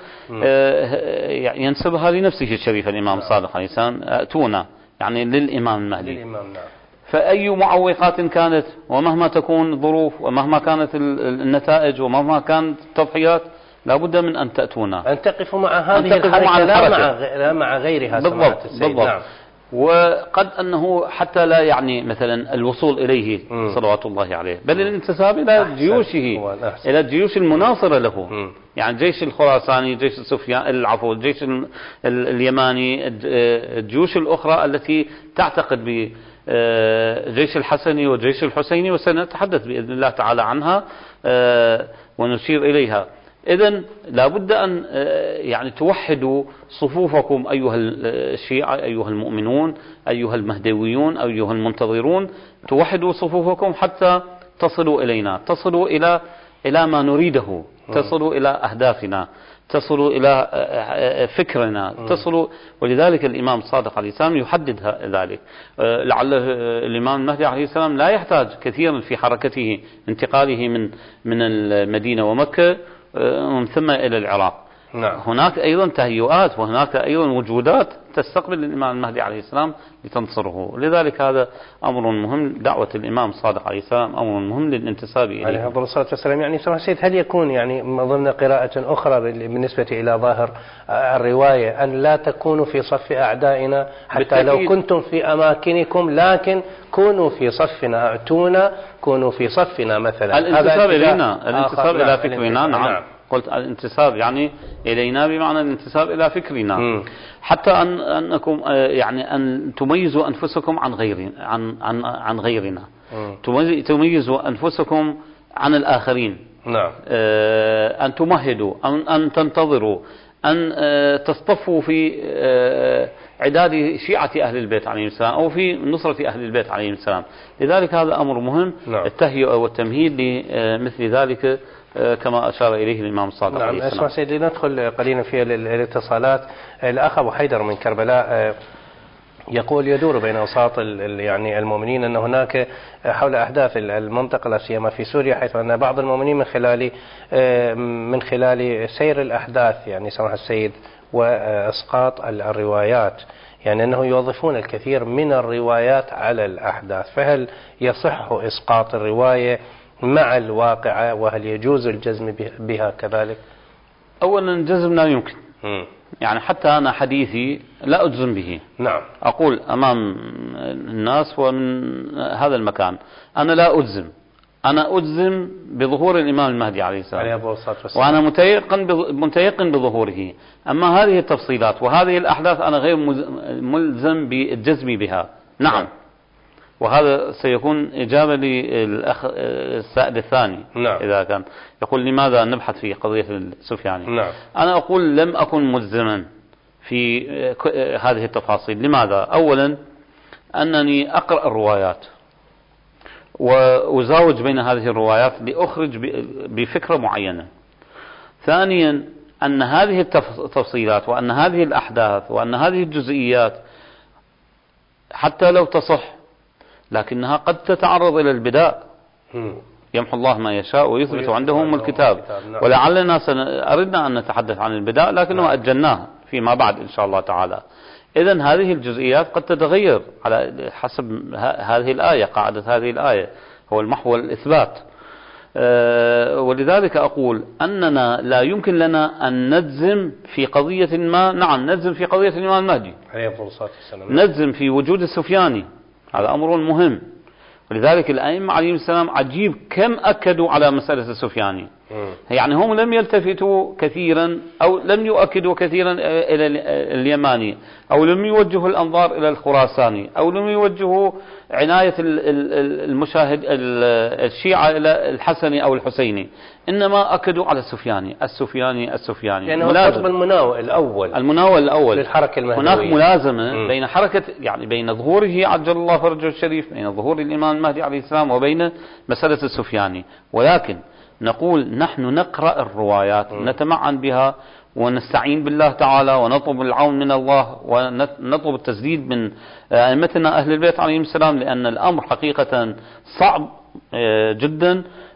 ينسبها لنفسه الشريف الإمام الصادق عليه السلام. أتونا يعني للإمام المهدي. فأي معوقات كانت، ومهما تكون الظروف ومهما كانت النتائج ومهما كانت التضحيات، لا بد من أن تأتونا، أن تقفوا مع هذه الحركة لا مع غيرها. بالضبط. نعم. وقد أنه حتى لا يعني مثلا الوصول إليه صلوات الله عليه، بل الانتساب إلى جيوشه، إلى الجيوش المناصرة له. يعني الجيش الخراساني، الجيش الجيش اليماني، الجيوش الأخرى التي تعتقد بجيش الحسني والجيش الحسيني، وسنتحدث بإذن الله تعالى عنها ونشير إليها. إذن لابد أن يعني توحدوا صفوفكم أيها الشيعة، أيها المؤمنون، أيها المهدويون، أيها المنتظرون، توحدوا صفوفكم حتى تصلوا إلينا، تصلوا إلى ما نريده، تصلوا إلى أهدافنا، تصلوا إلى فكرنا، تصلوا. ولذلك الإمام الصادق عليه السلام يحدد ذلك. لعل الإمام المهدي عليه السلام لا يحتاج كثيرا في حركته، انتقاله من المدينة ومكة ومن ثم إلى العراق. نعم. هناك أيضا تهيئات، وهناك أيضا وجودات تستقبل الإمام المهدي عليه السلام لتنصره. لذلك هذا أمر مهم، دعوة الإمام الصادق عليه السلام أمر مهم للانتساب إليه عليه الصلاة والسلام. يعني سماحة السيد، هل يكون يعني ضمن قراءة أخرى بالنسبة إلى ظاهر الرواية أن لا تكونوا في صف أعدائنا حتى لو كنتم في أماكنكم، لكن كونوا في صفنا، أعتونا، كونوا في صفنا مثلا؟ الانتساب إلينا، الانتساب إلى فكرنا. نعم. قلت الانتساب يعني إلينا بمعنى الانتساب إلى فكرنا. حتى أنكم يعني أن تميزوا أنفسكم عن غيرنا، تميزوا أنفسكم عن الآخرين. نعم. أن تمهدوا، أن تنتظروا، أن تصطفوا في عداد شيعة أهل البيت عليهم السلام، أو في نصرة أهل البيت عليهم السلام. لذلك هذا أمر مهم. نعم. التهيئة والتمهيد لمثل ذلك كما أشار إليه الإمام الصادق عليه السلام. اسمع سيدي، ندخل قليلا في الاتصالات. الأخ أبو حيدر من كربلاء يقول يدور بين أوساط يعني المؤمنين أن هناك حول أحداث المنطقة، لا سيما في سوريا، حيث أن بعض المؤمنين من خلال سير الأحداث، يعني سماحة السيد، وإسقاط الروايات، يعني أنه يوظفون الكثير من الروايات على الأحداث. فهل يصح إسقاط الرواية مع الواقعة، وهل يجوز الجزم بها كذلك؟ أولا الجزم لا يمكن. يعني حتى أنا حديثي لا أجزم به. نعم. أقول أمام الناس ومن هذا المكان أنا لا أجزم، أنا أجزم بظهور الإمام المهدي عليه السلام، وأنا متيقن بظهوره. أما هذه التفصيلات وهذه الأحداث أنا غير ملزم بالجزم بها. نعم. وهذا سيكون إجابة للأخ السائل الثاني. نعم. إذا كان يقول لماذا نبحث في قضية السفياني. نعم. أنا أقول لم أكن ملزما في هذه التفاصيل. لماذا؟ أولا أنني أقرأ الروايات وأزاوج بين هذه الروايات لأخرج بفكرة معينة. ثانيا أن هذه التفصيلات وأن هذه الأحداث وأن هذه الجزئيات حتى لو تصح لكنها قد تتعرض إلى البداء. يمحو الله ما يشاء ويثبت عندهم الكتاب. ولعلنا أردنا أن نتحدث عن البداء لكنه أجلناه فيما بعد إن شاء الله تعالى. إذن هذه الجزئيات قد تتغير على حسب هذه الآية، قاعدة هذه الآية هو المحو الإثبات. ولذلك أقول أننا لا يمكن لنا أن نجزم في قضية ما. نعم نجزم في قضية الإمام المهدي، نجزم في وجود السفياني، هذا أمر مهم. ولذلك الأئمة عليهم السلام عجيب كم أكدوا على مسألة السفياني. يعني هم لم يلتفتوا كثيرا أو لم يؤكدوا كثيرا إلى اليماني، أو لم يوجهوا الأنظار إلى الخراساني، أو لم يوجهوا عناية المشاهد الشيعة إلى الحسني أو الحسيني، إنما أكدوا على السفياني. يعني هو القطب المناول الأول للحركة المهدوية. هناك ملازمة بين حركة، يعني بين ظهوره عجل الله فرجه الشريف، بين ظهور الإمام المهدي عليه السلام وبين مسألة السفياني. ولكن نقول نحن نقرأ الروايات، نتمعن بها ونستعين بالله تعالى ونطلب العون من الله ونطلب التسديد من أئمتنا أهل البيت عليهم السلام، لأن الأمر حقيقة صعب جدا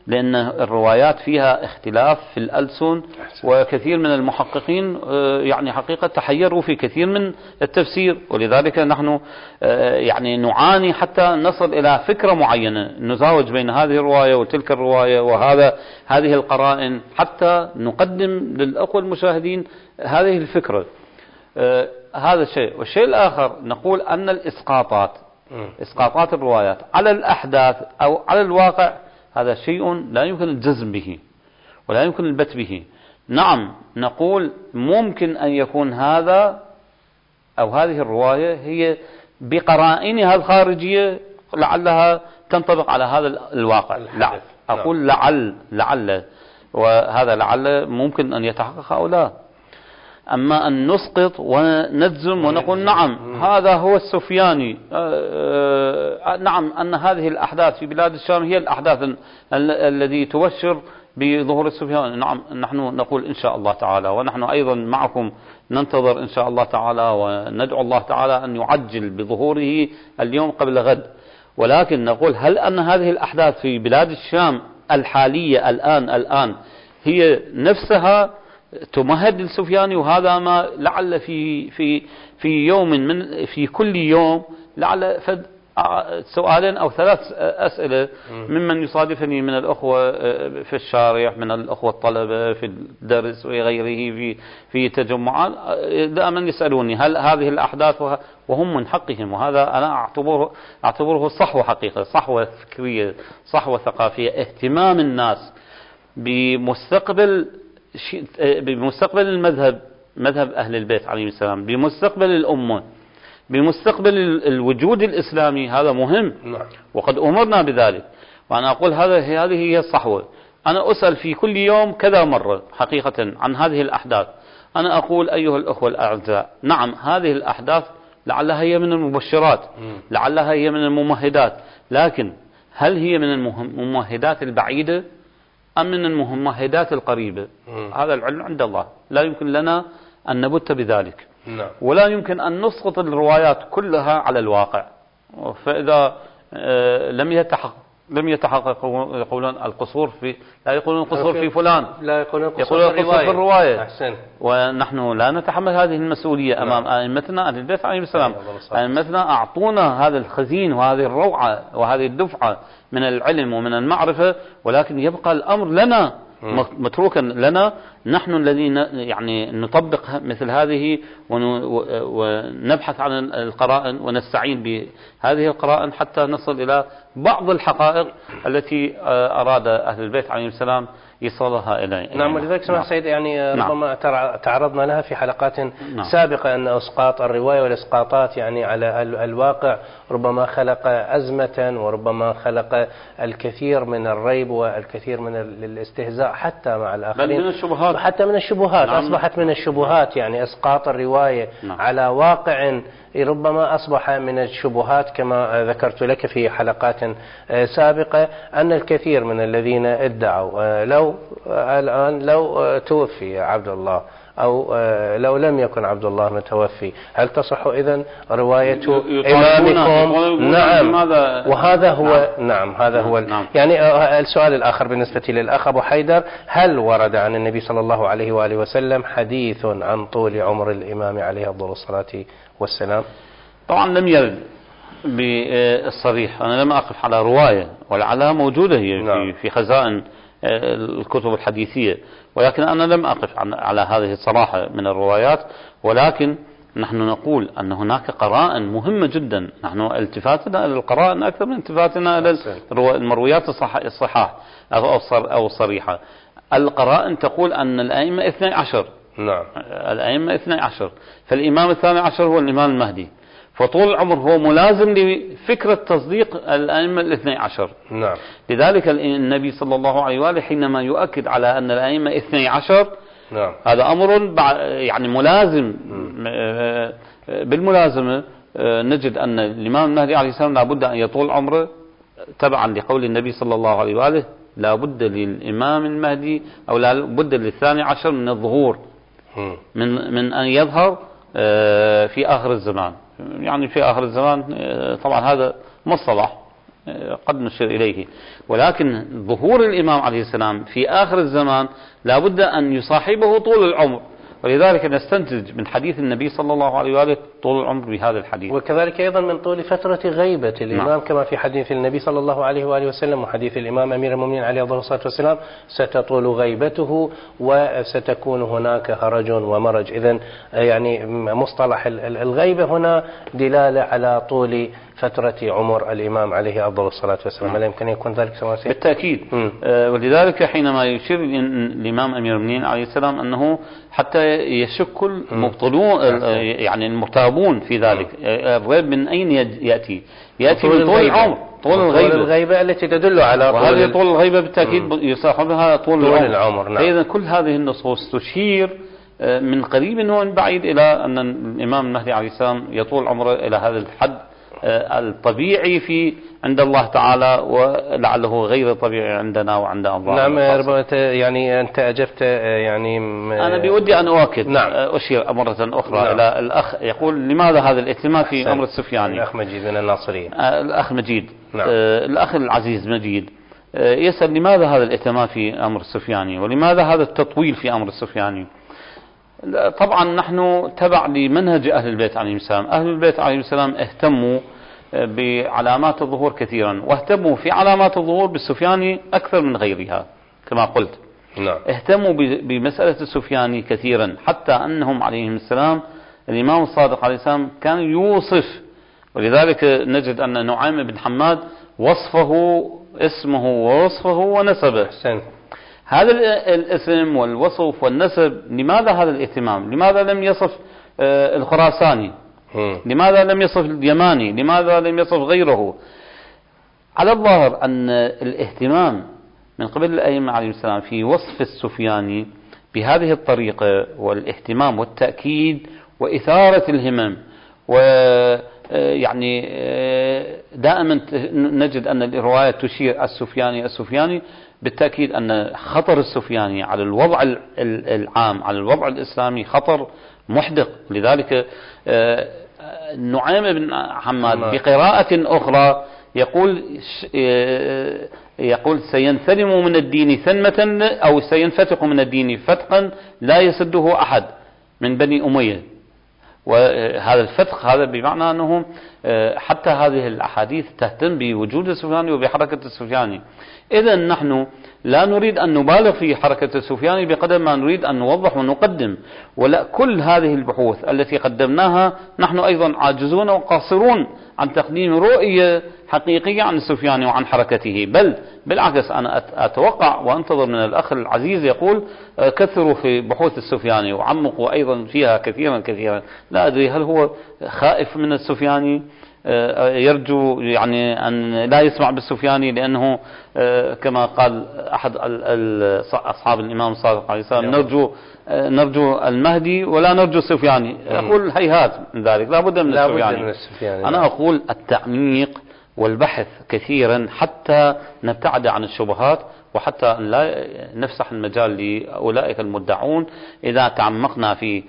لأن الروايات فيها اختلاف في الألسن، وكثير من المحققين يعني حقيقة تحيروا في كثير من التفسير، ولذلك نحن يعني نعاني حتى نصل إلى فكرة معينة نزاوج بين هذه الرواية وتلك الرواية هذه القرائن حتى نقدم للأخوة المشاهدين هذه الفكرة. هذا الشيء. والشيء الآخر نقول أن إسقاطات الروايات على الأحداث أو على الواقع هذا شيء لا يمكن الجزم به ولا يمكن البت به. نعم نقول ممكن أن يكون هذا أو هذه الرواية هي بقرائنها الخارجية لعلها تنطبق على هذا الواقع. أقول لعل وهذا لعل ممكن أن يتحقق أو لا. أما أن نسقط ونجزم ونقول نعم هذا هو السفياني، نعم أن هذه الأحداث في بلاد الشام هي الأحداث التي تبشر بظهور السفياني، نعم نحن نقول إن شاء الله تعالى، ونحن أيضا معكم ننتظر إن شاء الله تعالى وندعو الله تعالى أن يعجل بظهوره اليوم قبل غد. ولكن نقول هل أن هذه الأحداث في بلاد الشام الحالية الآن هي نفسها تمهد للسفياني؟ وهذا ما لعل في يوم في كل يوم لعل سؤالين أو 3 أسئلة ممن يصادفني من الأخوة في الشارع، من الأخوة الطلبة في الدرس وغيره في تجمعات، دائما يسألوني هل هذه الأحداث وهم من حقهم، وهذا أنا أعتبره صحوة حقيقة، صحوة فكرية، صحوة ثقافية، اهتمام الناس بمستقبل مذهب أهل البيت عليهم السلام، بمستقبل الأمة، بمستقبل الوجود الإسلامي. هذا مهم وقد أمرنا بذلك. وأنا أقول هذه هي الصحوة. أنا أسأل في كل يوم كذا مرة حقيقة عن هذه الأحداث. أنا أقول أيها الأخوة الأعزاء، نعم هذه الأحداث لعلها هي من المبشرات، لعلها هي من الممهدات، لكن هل هي من الممهدات البعيدة أم من الممهدات القريبة؟ هذا العلم عند الله، لا يمكن لنا أن نبت بذلك. ولا يمكن أن نسقط الروايات كلها على الواقع. فإذا لم يتحقق يقولون القصور لا يقولون القصور في فلان، لا يقولون القصور في الرواية. ونحن لا نتحمل هذه المسؤولية أمام أئمتنا أهل البيت عليهم السلام. أئمتنا أعطونا هذا الخزين وهذه الروعة وهذه الدفعة من العلم ومن المعرفة، ولكن يبقى الأمر لنا متروكا لنا، نحن الذين يعني نطبق مثل هذه ونبحث عن القرائن ونستعين بهذه القرائن حتى نصل إلى بعض الحقائق التي أراد أهل البيت عليهم السلام يصلها إليه. نعم، ولذلك سمع سيد يعني ربما تعرضنا لها في حلقات سابقة أن إسقاط الرواية والإسقاطات يعني على الواقع ربما خلق أزمة، وربما خلق الكثير من الريب والكثير من الاستهزاء حتى مع الآخرين، بل من الشبهات، حتى من الشبهات. أصبحت من الشبهات يعني إسقاط الرواية على واقع ربما أصبح من الشبهات كما ذكرت لك في حلقات سابقة أن الكثير من الذين ادعوا لو توفي عبد الله أو لو لم يكن عبد الله متوفي هل تصح إذن رواية إمامكم؟ نعم، وهذا هو هذا هو يعني السؤال الآخر بالنسبة للأخ أبو حيدر، هل ورد عن النبي صلى الله عليه وآله وسلم حديث عن طول عمر الإمام عليه أفضل الصلاة والسلام؟ طبعا لم يرد بالصريح، أنا لم أقف على رواية، ولعلها موجودة هي في خزائن الكتب الحديثية، ولكن أنا لم أقف على هذه الصراحة من الروايات. ولكن نحن نقول أن هناك قرائن مهمة جدا، نحن التفاتنا إلى القرائن أكثر من التفاتنا إلى المرويات الصحاح أو الصريحة. القرائن تقول أن الأئمة 12، الأئمة 12، فالإمام 12 هو الإمام المهدي، فطول العمر هو ملازم لفكرة تصديق الأئمة 12. لذلك النبي صلى الله عليه وآله حينما يؤكد على أن الأئمة 12 هذا أمر يعني ملازم. بالملازمة نجد أن الإمام المهدي عليه السلام لابد أن يطول عمره تبعا لقول النبي صلى الله عليه وآله، لابد للإمام المهدي أو لابد لل12 من الظهور، من أن يظهر في آخر الزمان. يعني في آخر الزمان طبعا هذا مصطلح قد نشير إليه. ولكن ظهور الإمام عليه السلام في آخر الزمان لا بد أن يصاحبه طول العمر، ولذلك نستنتج من حديث النبي صلى الله عليه وآله طول العمر بهذا الحديث. وكذلك أيضا من طول فترة غيبة الإمام كما في حديث النبي صلى الله عليه وآله وسلم وحديث الإمام أمير المؤمنين عليه الصلاة والسلام: ستطول غيبته وستكون هناك هرج ومرج. إذن يعني مصطلح الغيبة هنا دلالة على طول فترة عمر الإمام عليه أفضل الصلاة والسلام. هل يمكن يكون ذلك سماسي؟ بالتأكيد. ولذلك حينما يشير الإمام أمير المؤمنين عليه السلام أنه حتى يشك المبطلون يعني المرتابون في ذلك، الريب من أين يأتي؟ يأتي من طول العمر، طول الغيبة التي تدل على وهذه طول الغيبة بالتأكيد يصاحبها طول العمر. نعم. فإذا كل هذه النصوص تشير من قريب ومن بعيد إلى أن الإمام المهدي عليه السلام يطول عمره إلى هذا الحد الطبيعي في عند الله تعالى، ولعله غير طبيعي عندنا وعند الله. نعم. يعني أنت أجبت يعني أنا بودي أن أؤكد. نعم. أشير مرة أخرى. نعم. إلى الأخ يقول لماذا هذا الاهتمام في أمر السفياني. الأخ مجيد من الناصرية. الأخ مجيد. نعم. الأخ العزيز مجيد يسأل لماذا هذا الاهتمام في أمر السفياني ولماذا هذا التطويل في أمر السفياني. طبعا نحن تبع لمنهج أهل البيت عليهم السلام. أهل البيت عليهم السلام اهتموا بعلامات الظهور كثيرا، واهتموا في علامات الظهور بالسفياني أكثر من غيرها كما قلت. نعم. اهتموا بمسألة السفياني كثيرا، حتى أنهم عليهم السلام الإمام الصادق عليه السلام كان يوصف، ولذلك نجد أن نعيم بن حماد وصفه اسمه ووصفه ونسبه. حسن. هذا الاسم والوصف والنسب، لماذا هذا الاهتمام؟ لماذا لم يصف الخراساني؟ لماذا لم يصف اليماني؟ لماذا لم يصف غيره؟ على الظاهر أن الاهتمام من قبل الأئمة عليهم السلام في وصف السفياني بهذه الطريقة، والاهتمام والتأكيد وإثارة الهمم، ويعني دائما نجد أن الروايات تشير السفياني. بالتأكيد أن خطر السفياني على الوضع العام، على الوضع الإسلامي، خطر محدق. لذلك نعيم بن حماد بقراءة أخرى يقول سينثلم من الدين ثنمة، أو سينفتق من الدين فتقا لا يسده أحد من بني أمية. وهذا الفتق هذا بمعنى أنه حتى هذه الأحاديث تهتم بوجود السفياني وبحركة السفياني. إذا نحن لا نريد أن نبالغ في حركة السفياني بقدر ما نريد أن نوضح ونقدم. ولا كل هذه البحوث التي قدمناها نحن أيضا عاجزون وقاصرون عن تقديم رؤية حقيقية عن السفياني وعن حركته، بل بالعكس أنا أتوقع وأنتظر من الأخ العزيز يقول كثروا في بحوث السفياني وعمقوا أيضا فيها كثيرا. لا أدري هل هو خائف من السفياني، يرجو يعني أن لا يسمع بالسفياني، لأنه كما قال أحد أصحاب الإمام الصادق عليه السلام نرجو المهدي ولا نرجو السفياني. أقول هيهات من ذلك، لا بد من السفياني. أنا أقول التعميق والبحث كثيرا حتى نبتعد عن الشبهات، وحتى لا نفسح المجال لأولئك المدعون. إذا تعمقنا في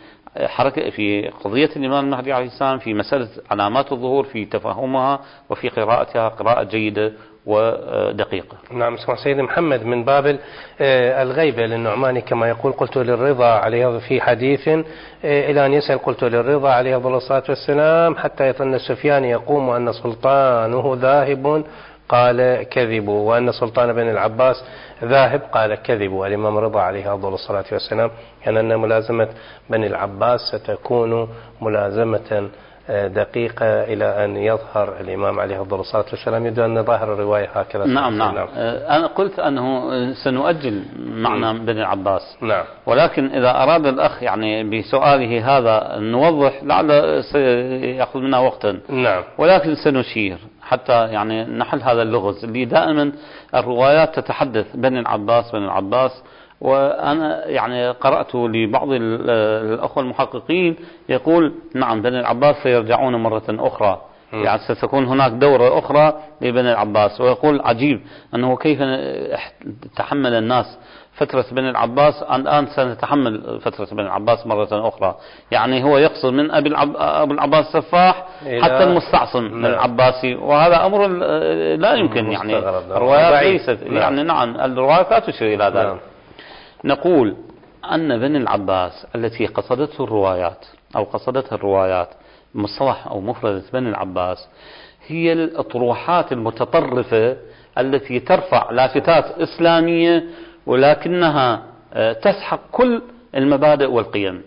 في قضية الإمام المهدي عليه السلام، في مسألة علامات الظهور، في تفهمها وفي قراءتها قراءة جيدة ودقيقة. نعم. سيدي محمد، من باب الغيبة للنعماني كما يقول: قلت للرضا عليه في حديث إلى أن يسأل قلت للرضا عليه أفضل الصلاة والسلام حتى يظن السفيان يقوم وأن سلطانه ذاهب، قال كذبوا، وأن سلطان بن العباس ذاهب، قال كذبوا. الإمام رضا عليه أفضل الصلاة والسلام أن ملازمة بني العباس ستكون ملازمة دقيقة إلى أن يظهر الإمام عليه أفضل الصلاة والسلام. يبدو أن ظاهر الرواية هكذا. نعم. أنا قلت أنه سنؤجل معنى بني العباس. نعم. ولكن إذا أراد الأخ يعني بسؤاله هذا نوضح، لعل سيأخذ منا وقتا. نعم. ولكن سنشير حتى يعني نحل هذا اللغز اللي دائما الروايات تتحدث بني العباس. وأنا يعني قرأت لبعض الأخوة المحققين يقول نعم بني العباس سيرجعون مرة أخرى، يعني ستكون هناك دورة أخرى لبني العباس. ويقول عجيب أنه كيف تحمل الناس فترة بني العباس. الآن سنتحمل فترة بني العباس مرة أخرى. يعني هو يقصد من أبو العباس السفاح حتى المستعصم العباسي، وهذا أمر لا يمكن، يعني الروايات ليست يعني نعم الروايات لا تشير إلى ذلك. نقول أن بني العباس التي قصدته الروايات أو قصدتها الروايات مصطلح أو مفردة بني العباس هي الأطروحات المتطرفة التي ترفع لافتات إسلامية ولكنها تسحق كل المبادئ والقيم.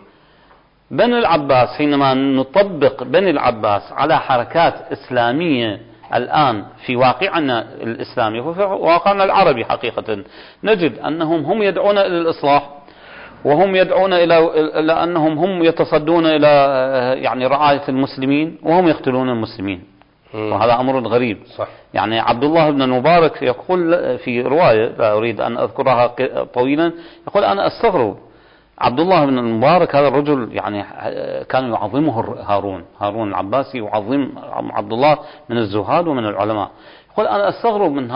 بني العباس حينما نطبق بني العباس على حركات إسلامية الآن في واقعنا الإسلامي وفي واقعنا العربي حقيقة نجد أنهم هم يدعون إلى الإصلاح، وهم يدعون إلى أنهم هم يتصدون إلى يعني رعاية المسلمين وهم يقتلون المسلمين. وهذا أمر غريب. صح. يعني عبد الله بن المبارك يقول في رواية لا أريد أن أذكرها طويلا، يقول أنا أستغرب عبد الله بن المبارك هذا الرجل يعني كان يعظمه هارون العباسي، يعظم عبد الله من الزهاد ومن العلماء. يقول أنا أستغرب من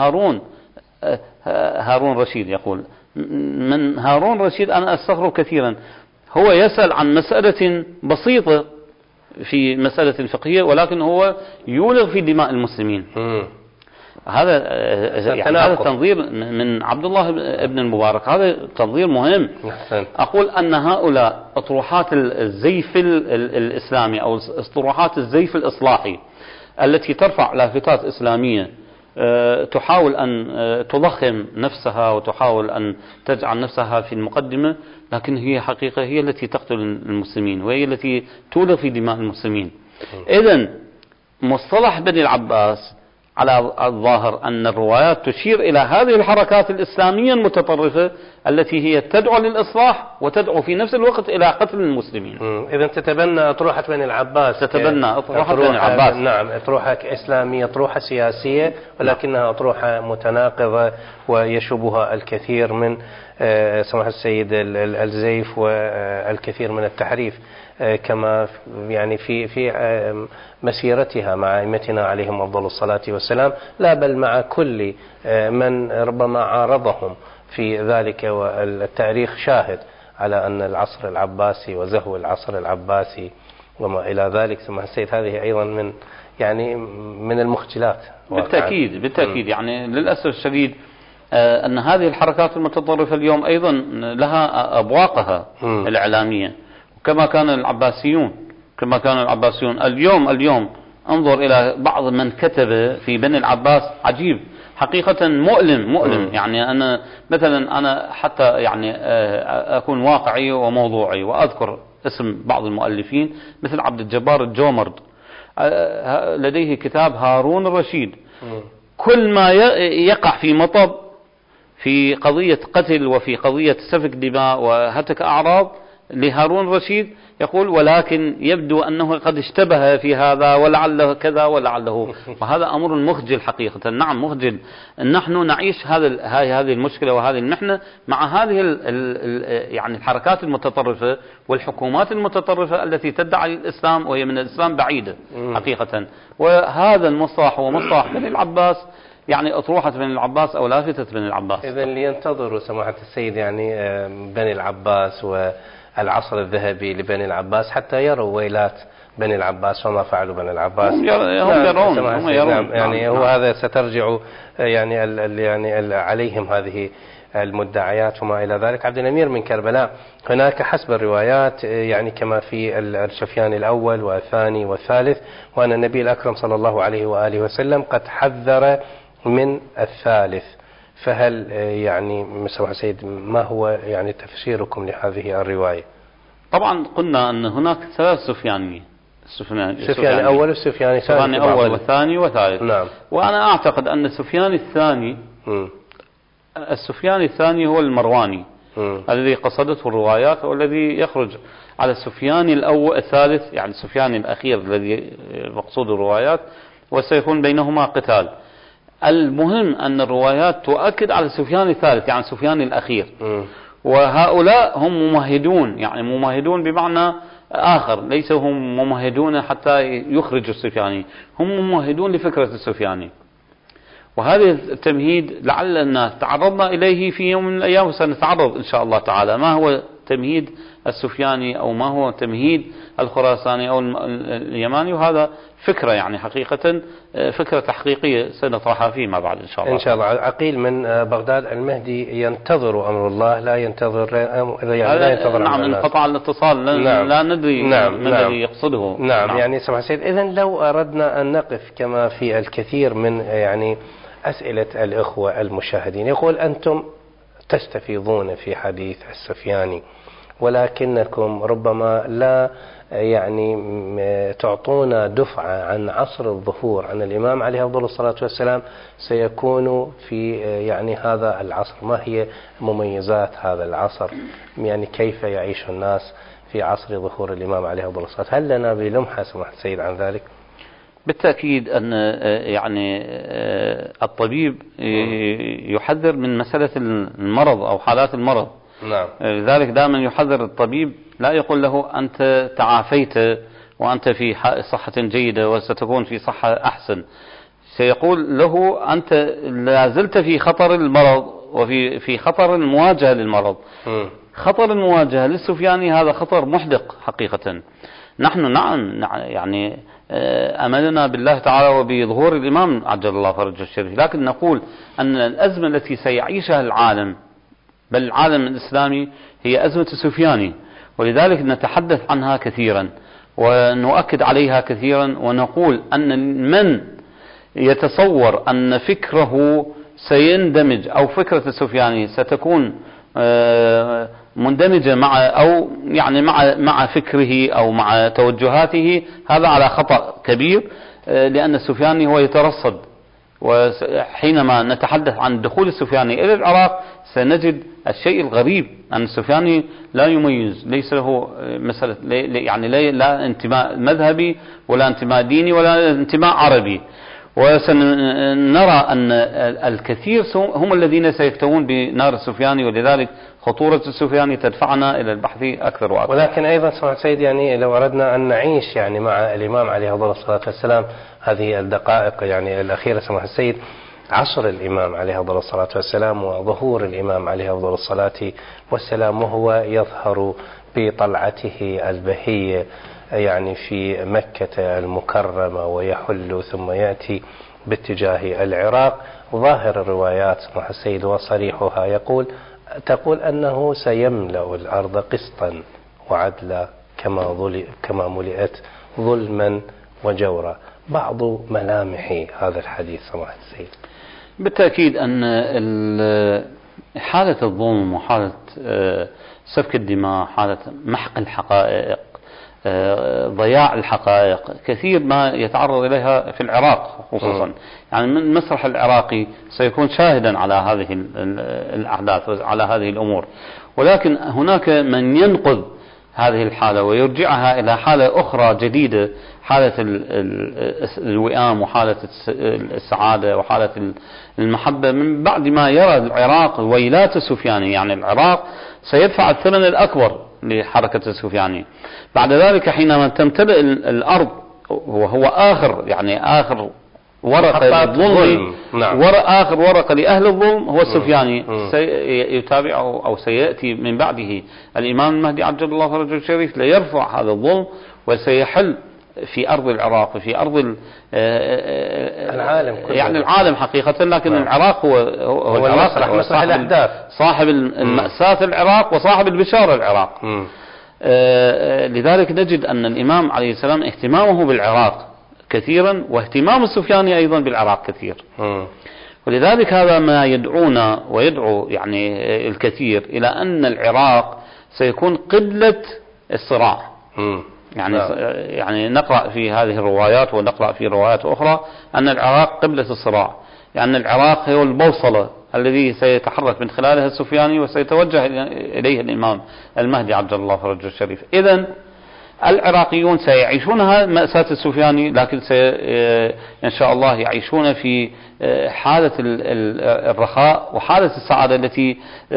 هارون رشيد، يقول من هارون رشيد أنا أستغرب كثيرا، هو يسأل عن مسألة بسيطة في مسألة فقهية ولكن هو يولغ في دماء المسلمين. هذا يعني هذا تنظير من عبد الله بن المبارك، هذا تنظير مهم. أقول أن هؤلاء أطروحات الزيف الإسلامي أو أطروحات الزيف الإصلاحي التي ترفع لافتات إسلامية تحاول أن تضخم نفسها وتحاول أن تجعل نفسها في المقدمة، لكن هي حقيقة هي التي تقتل المسلمين وهي التي تولغ في دماء المسلمين. إذن مصطلح بني العباس على الظاهر أن الروايات تشير إلى هذه الحركات الإسلامية المتطرفة التي هي تدعو للإصلاح وتدعو في نفس الوقت إلى قتل المسلمين. إذا تتبنى أطروحة بني العباس، تتبنى أطروحة بني العباس. نعم، أطروحة إسلامية، أطروحة سياسية، ولكنها أطروحة متناقضة ويشوبها الكثير من سماحة السيد الزيف والكثير من التحريف، كما يعني في مسيرتها مع أئمتنا عليهم أفضل الصلاة والسلام، لا بل مع كل من ربما عارضهم في ذلك. والتاريخ شاهد على أن العصر العباسي وزهو العصر العباسي وما إلى ذلك سماحة السيد هذه أيضا من المخجلات. بالتأكيد يعني للأسف الشديد أن هذه الحركات المتطرفة اليوم أيضا لها أبواقها الإعلامية، كما كان العباسيون اليوم انظر إلى بعض من كتب في بني العباس عجيب حقيقة، مؤلم. يعني أنا مثلا حتى يعني أكون واقعي وموضوعي وأذكر اسم بعض المؤلفين مثل عبد الجبار الجومرد، لديه كتاب هارون الرشيد. كل ما يقع في مطب في قضية قتل وفي قضية سفك دماء وهتك أعراض لهارون الرشيد يقول ولكن يبدو أنه قد اشتبه في هذا ولعله كذا ولعله. وهذا أمر مخجل حقيقة. نعم مخجل. نحن نعيش هذه المشكلة وهذه المحنة مع هذه يعني الحركات المتطرفة والحكومات المتطرفة التي تدعي الإسلام وهي من الإسلام بعيدة حقيقة. وهذا المصطلح هو مصطلح بني العباس، يعني أطروحة بني العباس أو لافتة بني العباس. إذن لينتظروا سماحة السيد يعني بني العباس والعصر الذهبي لبني العباس حتى يروا ويلات بني العباس وما فعلوا بني العباس. هم يرون يعني هو هذا سترجع يعني عليهم هذه المدعيات وما إلى ذلك. عبد الأمير من كربلاء، هناك حسب الروايات يعني كما في السفيان الأول والثاني والثالث، وأن النبي الأكرم صلى الله عليه وآله وسلم قد حذر من الثالث، فهل يعني سماحة سيد ما هو يعني تفسيركم لهذه الرواية؟ طبعا قلنا أن هناك ثلاث سفيانيين، سفيان الأول والسفيان الثاني، سفيان الأول والثاني والثالث. نعم. وأنا أعتقد أن السفيان الثاني هو المرواني الذي قصدته الروايات والذي يخرج على السفيان الأول الثالث، يعني السفيان الأخير الذي مقصود الروايات، وسيكون بينهما قتال. المهم أن الروايات تؤكد على السفيان الثالث يعني السفيان الأخير. وهؤلاء هم ممهدون، يعني ممهدون بمعنى آخر، ليس هم ممهدون حتى يخرجوا السفياني، هم ممهدون لفكرة السفياني. وهذا التمهيد لعلنا تعرضنا إليه في يوم من الأيام وسنتعرض إن شاء الله تعالى. ما هو تمهيد السفياني أو ما هو تمهيد الخراساني أو اليماني، وهذا فكرة يعني حقيقة فكرة تحقيقية سنطرحها فيما بعد إن شاء الله. إن شاء الله. عقيل من بغداد: المهدي ينتظر أمر الله لا ينتظر يعني لا ينتظر نعم، انقطع الاتصال. لا ندري ما الذي يقصده. نعم. يعني سمح سيد، إذن لو أردنا أن نقف كما في الكثير من يعني أسئلة الإخوة المشاهدين، يقول: أنتم تستفيضون في حديث السفياني ولكنكم ربما لا يعني تعطونا دفعة عن عصر الظهور، عن الإمام عليه أفضل الصلاة والسلام سيكون في يعني هذا العصر. ما هي مميزات هذا العصر؟ يعني كيف يعيش الناس في عصر ظهور الإمام عليه أفضل الصلاة؟ هل لنا بلمحة سمحت السيد عن ذلك؟ بالتأكيد أن يعني الطبيب يحذر من مسألة المرض أو حالات المرض. نعم. لذلك دائما يحذر الطبيب، لا يقول له أنت تعافيت وأنت في صحة جيدة وستكون في صحة أحسن، سيقول له أنت لازلت في خطر المرض وفي خطر المواجهة للمرض. خطر المواجهة للسفياني هذا خطر محدق حقيقة. نحن نعم يعني أملنا بالله تعالى وبظهور الإمام عجل الله فرجه الشريف، لكن نقول أن الأزمة التي سيعيشها العالم بل العالم الإسلامي هي أزمة السفياني، ولذلك نتحدث عنها كثيرا ونؤكد عليها كثيرا، ونقول أن من يتصور أن فكره سيندمج أو فكرة السفياني ستكون مندمجة مع أو يعني مع فكره أو مع توجهاته، هذا على خطأ كبير، لأن السفياني هو يترصد. وحينما نتحدث عن دخول السفياني إلى العراق سنجد الشيء الغريب أن السفياني لا يميز، ليس له مسألة يعني لا انتماء مذهبي ولا انتماء ديني ولا انتماء عربي. وسنرى أن الكثير هم الذين سيكتوون بنار السفياني، ولذلك خطورة السفياني تدفعنا إلى البحث أكثر وأكثر. ولكن أيضا سمعت سيد، يعني لو أردنا أن نعيش يعني مع الإمام عليه أفضل الصلاة والسلام هذه الدقائق يعني الأخيرة سمعت السيد، عصر الإمام عليه أفضل الصلاة والسلام وظهور الإمام عليه أفضل الصلاة والسلام وهو يظهر بطلعته البهية يعني في مكة المكرمة ويحل ثم يأتي باتجاه العراق. ظاهر الروايات سمح السيد وصريحها تقول أنه سيملأ الأرض قسطا وعدلا كما ملئت ظلما وجورا. بعض ملامح هذا الحديث سماحة السيد. بالتأكيد أن حالة الظلم وحالة سفك الدماء، حالة محق الحقائق، ضياع الحقائق، كثير ما يتعرض إليها في العراق خصوصا. يعني من المسرح العراقي سيكون شاهدا على هذه الأحداث وعلى هذه الأمور، ولكن هناك من ينقذ هذه الحالة ويرجعها إلى حالة أخرى جديدة، حالة الوئام وحالة السعادة وحالة المحبة، من بعد ما يرى العراق ويلات السفياني. يعني العراق سيدفع الثمن الأكبر لحركة السفياني. بعد ذلك حينما تمتلئ الأرض وهو آخر ورقة للظلم، نعم. آخر ورقة لأهل الظلم هو السفياني، سيتابعه أو سيأتي من بعده الإمام المهدي عجل الله فرجه الشريف ليرفع هذا الظلم وسيحل في أرض العراق وفي أرض العالم كله. يعني العالم حقيقة، لكن العراق هو مسرح الأحداث، صاحب المأساة العراق وصاحب البشارة العراق. لذلك نجد أن الإمام عليه السلام اهتمامه بالعراق كثيرا، واهتمام السفياني أيضا بالعراق كثير. ولذلك هذا ما يدعونا ويدعو يعني الكثير إلى أن العراق سيكون قبلة الصراع. يعني نقرأ في هذه الروايات ونقرأ في روايات أخرى أن العراق قبلة الصراع، لأن العراق هو البوصلة الذي سيتحرك من خلالها السفياني وسيتوجه إليه الإمام المهدي عجل الله فرجه الشريف. إذن العراقيون سيعيشونها مأساة السفياني، لكن إن شاء الله يعيشون في حالة الرخاء وحالة السعادة التي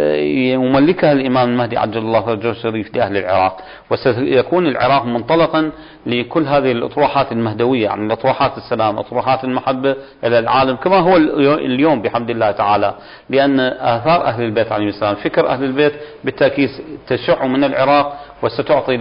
يملكها الإمام المهدي عجل الله فرجه الشريف لأهل العراق. وسيكون العراق منطلقا لكل هذه الأطروحات المهدوية، يعني أطروحات السلام، أطروحات المحبة إلى العالم كما هو اليوم بحمد الله تعالى، لأن آثار أهل البيت عليهم السلام، فكر أهل البيت بالتأكيد تشع من العراق وستعطي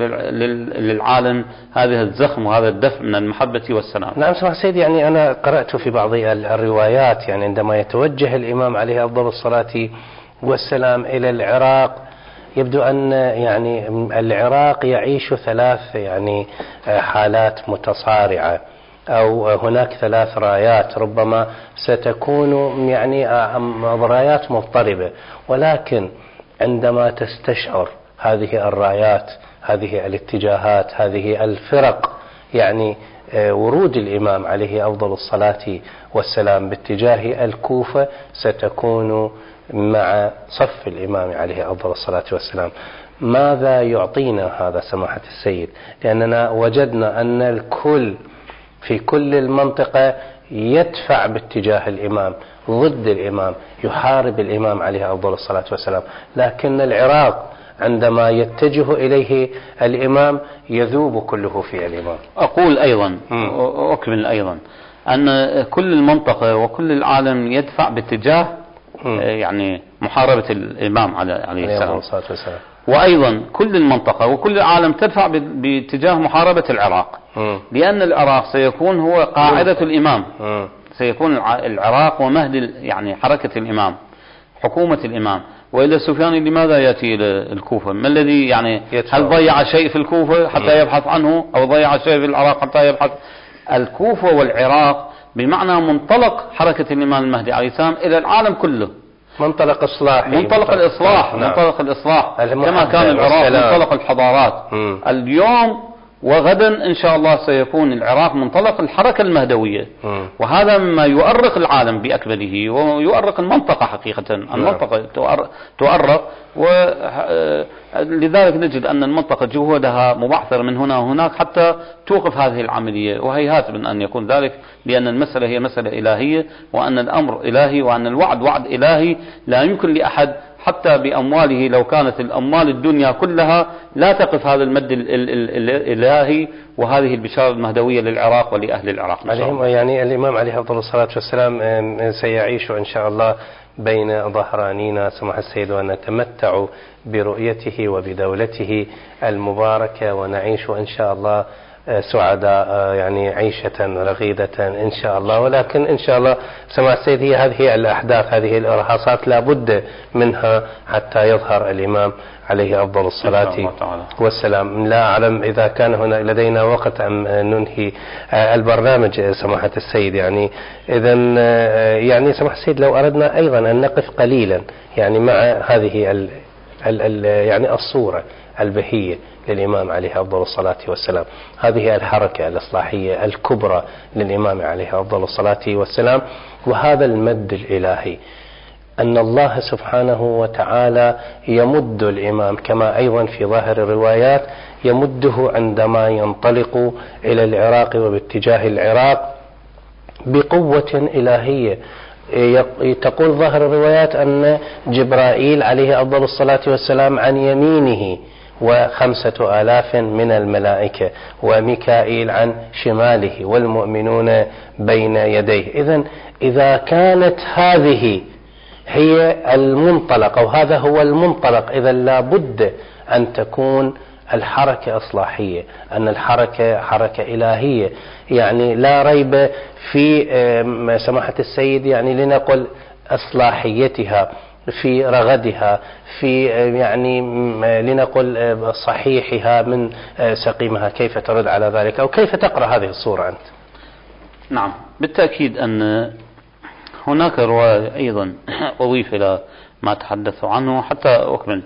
للعالم هذا الزخم وهذا الدفء من المحبة والسلام. نعم سمع سيدي، يعني أنا قرأت في بعض الروايات يعني عندما يتوجه الإمام عليه أفضل الصلاة والسلام إلى العراق، يبدو أن يعني العراق يعيش ثلاث يعني حالات متصارعة، أو هناك ثلاث رايات ربما ستكون يعني رايات مضطربة، ولكن عندما تستشعر هذه الرايات، هذه الاتجاهات، هذه الفرق، يعني ورود الإمام عليه أفضل الصلاة والسلام باتجاه الكوفة ستكون مع صف الإمام عليه أفضل الصلاة والسلام. ماذا يعطينا هذا سماحة السيد؟ لأننا وجدنا أن الكل في كل المنطقة يدفع باتجاه الإمام، ضد الإمام، يحارب الإمام عليه أفضل الصلاة والسلام، لكن العراق عندما يتجه إليه الإمام يذوب كله في الإمام. أقول أيضا أكمل أيضا أن كل المنطقة وكل العالم يدفع باتجاه يعني محاربة الإمام عليه السلام، وأيضا كل المنطقة وكل العالم تدفع باتجاه محاربة العراق، لأن العراق سيكون هو قاعدة الإمام، سيكون العراق ومهد يعني حركة الإمام، حكومة الإمام. وإلى السفياني لماذا يأتي إلى الكوفة؟ ما الذي يعني هل ضيع شيء في الكوفة حتى يبحث عنه، أو ضيع شيء في العراق حتى يبحث؟ الكوفة والعراق بمعنى منطلق حركة الإمام المهدي عليه السلام إلى العالم كله، منطلق إصلاحي، منطلق الإصلاح، منطلق الإصلاح كما كان العراق منطلق الحضارات. اليوم وغدا إن شاء الله سيكون العراق منطلق الحركة المهدوية، وهذا مما يؤرق العالم بأكمله ويؤرق المنطقة حقيقة. المنطقة تؤرق، ولذلك نجد أن المنطقة جهودها مبعثرة من هنا وهناك حتى توقف هذه العملية، وهيهات من أن يكون ذلك، لأن المسألة هي مسألة إلهية، وأن الأمر إلهي، وأن الوعد وعد إلهي. لا يمكن لأحد حتى بأمواله، لو كانت الأموال الدنيا كلها، لا تقف هذا المد الإلهي وهذه البشارة المهدوية للعراق ولأهل العراق. يعني الإمام عليه أفضل الصلاة والسلام سيعيش إن شاء الله بين ظهرانينا سمح السيد، ونتمتع برؤيته وبدولته المباركة، ونعيش إن شاء الله سعداء يعني عيشة رغيدة إن شاء الله. ولكن إن شاء الله سمع السيد هي هذه الأحداث، هذه الإرهاصات لا بد منها حتى يظهر الإمام عليه أفضل الصلاة والسلام. لا أعلم إذا كان هنا لدينا وقت أم ننهي البرنامج سماحة السيد. يعني إذا يعني سماحة السيد لو أردنا أيضا أن نقف قليلا يعني مع هذه يعني الصورة البهية للإمام عليه أفضل الصلاة والسلام، هذه الحركة الإصلاحية الكبرى للإمام عليه أفضل الصلاة والسلام، وهذا المد الإلهي، أن الله سبحانه وتعالى يمد الإمام كما أيضا في ظاهر الروايات يمده عندما ينطلق إلى العراق وباتجاه العراق بقوة إلهية. تقول ظاهر الروايات أن جبرائيل عليه أفضل الصلاة والسلام عن يمينه 5,000 من الملائكة، وميكائيل عن شماله، والمؤمنون بين يديه. إذا كانت هذه هي المنطلق أو هذا هو المنطلق، إذا لابد أن تكون الحركة إصلاحية، أن الحركة حركة إلهية. يعني لا ريب في سماحة السيد يعني لنقل إصلاحيتها، في رغدها، في يعني لنقل صحيحها من سقيمها. كيف ترد على ذلك، أو كيف تقرأ هذه الصورة أنت؟ نعم بالتأكيد أن هناك رواية أيضا أضيف إلى ما تحدث عنه حتى أكمل.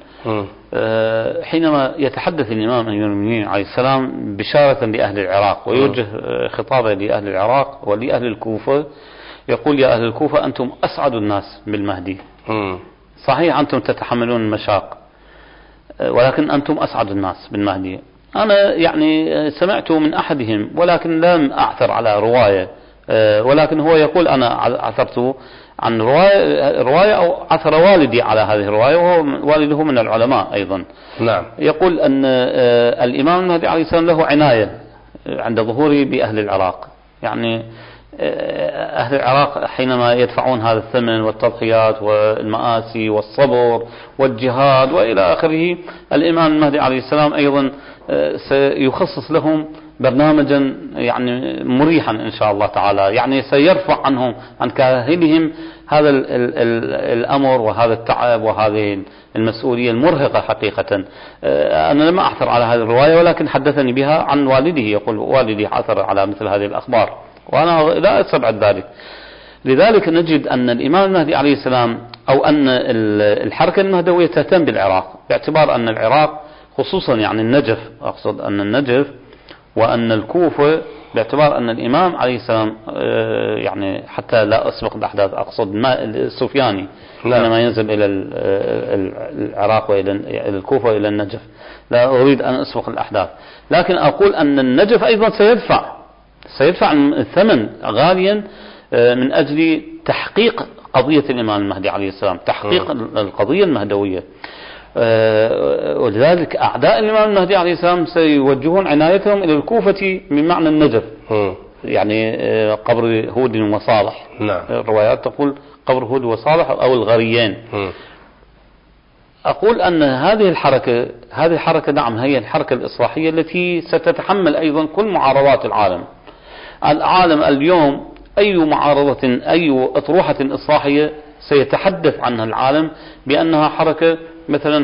حينما يتحدث الإمام أمير المؤمنين عليه السلام بشارة لأهل العراق ويوجه خطابه لأهل العراق ولأهل الكوفة، يقول: يا أهل الكوفة أنتم أسعد الناس بالمهدي. صحيح أنتم تتحملون المشاق، ولكن أنتم أسعد الناس بالمهدي. أنا يعني سمعت من أحدهم ولكن لم أعثر على رواية، ولكن هو يقول أنا عثرت عن رواية أو عثر والدي على هذه الرواية، وهو والده من العلماء أيضا. نعم. يقول أن الإمام المهدي عليه السلام له عناية عند ظهوره بأهل العراق، يعني أهل العراق حينما يدفعون هذا الثمن والتضحيات والمآسي والصبر والجهاد وإلى آخره، الإمام المهدي عليه السلام أيضا سيخصص لهم برنامجا يعني مريحا إن شاء الله تعالى، يعني سيرفع عنهم عن كاهلهم هذا الأمر وهذا التعب وهذه المسؤولية المرهقة حقيقة. أنا لم أعثر على هذه الرواية، ولكن حدثني بها عن والده، يقول والدي عثر على مثل هذه الأخبار وأنا لا أستبعد ذلك. لذلك نجد أن الإمام المهدي عليه السلام أو أن الحركة المهدوية تهتم بالعراق، باعتبار أن العراق خصوصا يعني النجف، أقصد أن النجف وأن الكوفة، باعتبار أن الإمام عليه السلام يعني حتى لا أسبق الأحداث، أقصد السفياني حينما ينزل إلى العراق وإلى الكوفة وإلى النجف، لا أريد أن أسبق الأحداث، لكن أقول أن النجف أيضا سيدفع الثمن غاليا من أجل تحقيق قضية الإمام المهدي عليه السلام، تحقيق القضية المهدوية. ولذلك أعداء الإمام المهدي عليه السلام سيوجهون عنايتهم إلى الكوفة من معنى النجف، يعني قبر هود وصالح. نعم. الروايات تقول قبر هود وصالح أو الغريان. أقول أن هذه الحركة نعم هي الحركة الإصلاحية التي ستتحمل أيضا كل معارضات العالم اليوم. أي معارضة، أي أطروحة إصلاحية سيتحدث عنها العالم بأنها حركة مثلا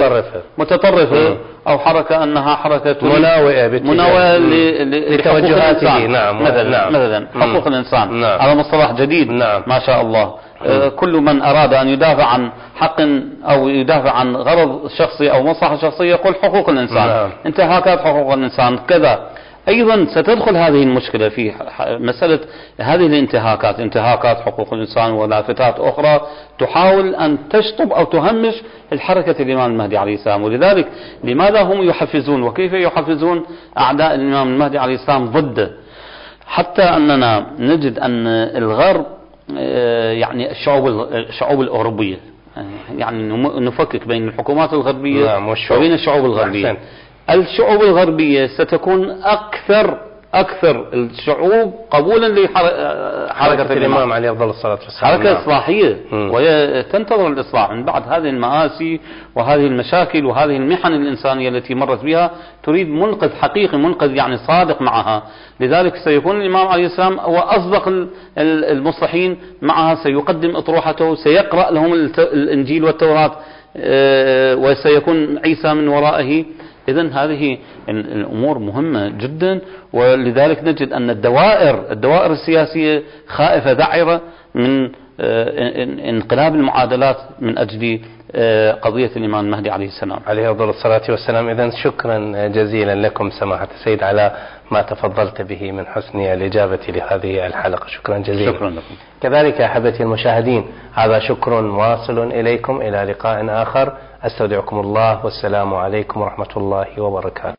متطرفة أو حركة أنها حركة مناوئة لتوجهاته. نعم. مثلا حقوق الإنسان. هذا مصطلح جديد. ما شاء الله. كل من أراد أن يدافع عن حق أو يدافع عن غرض شخصي أو مصلحة شخصية يقول حقوق الإنسان. انتهاكات حقوق الإنسان كذا. أيضا ستدخل هذه المشكلة في مسألة هذه الانتهاكات، انتهاكات حقوق الإنسان ولافتات أخرى تحاول أن تشطب أو تهمش الحركة الإمام المهدي عليه السلام. ولذلك لماذا هم يحفزون وكيف يحفزون أعداء الإمام المهدي عليه السلام ضده، حتى أننا نجد أن الغرب يعني الشعوب الأوروبية، يعني نفكك بين الحكومات الغربية وبين الشعوب الغربية. الشعوب الغربية ستكون أكثر الشعوب قبولا لحركة الإمام عليه أفضل الصلاة والسلام، حركة إصلاحية، وهي تنتظر الإصلاح من بعد هذه المآسي وهذه المشاكل وهذه المحن الإنسانية التي مرت بها، تريد منقذ حقيقي، منقذ يعني صادق معها. لذلك سيكون الإمام عليه السلام هو أصدق المصلحين معها، سيقدم أطروحته، سيقرأ لهم الإنجيل والتوراة، وسيكون عيسى من ورائه. إذن هذه الأمور مهمة جدا. ولذلك نجد أن الدوائر السياسية خائفة ذعيرة من انقلاب المعادلات من أجل قضية الإمام المهدي عليه السلام عليه أفضل الصلاة والسلام. إذن شكرا جزيلا لكم سماحة السيد على ما تفضلت به من حسن الإجابة لهذه الحلقة، شكرا جزيلا. شكرا لكم. كذلك أحبتي المشاهدين، هذا شكر واصل إليكم، إلى لقاء آخر، أستودعكم الله والسلام عليكم ورحمة الله وبركاته.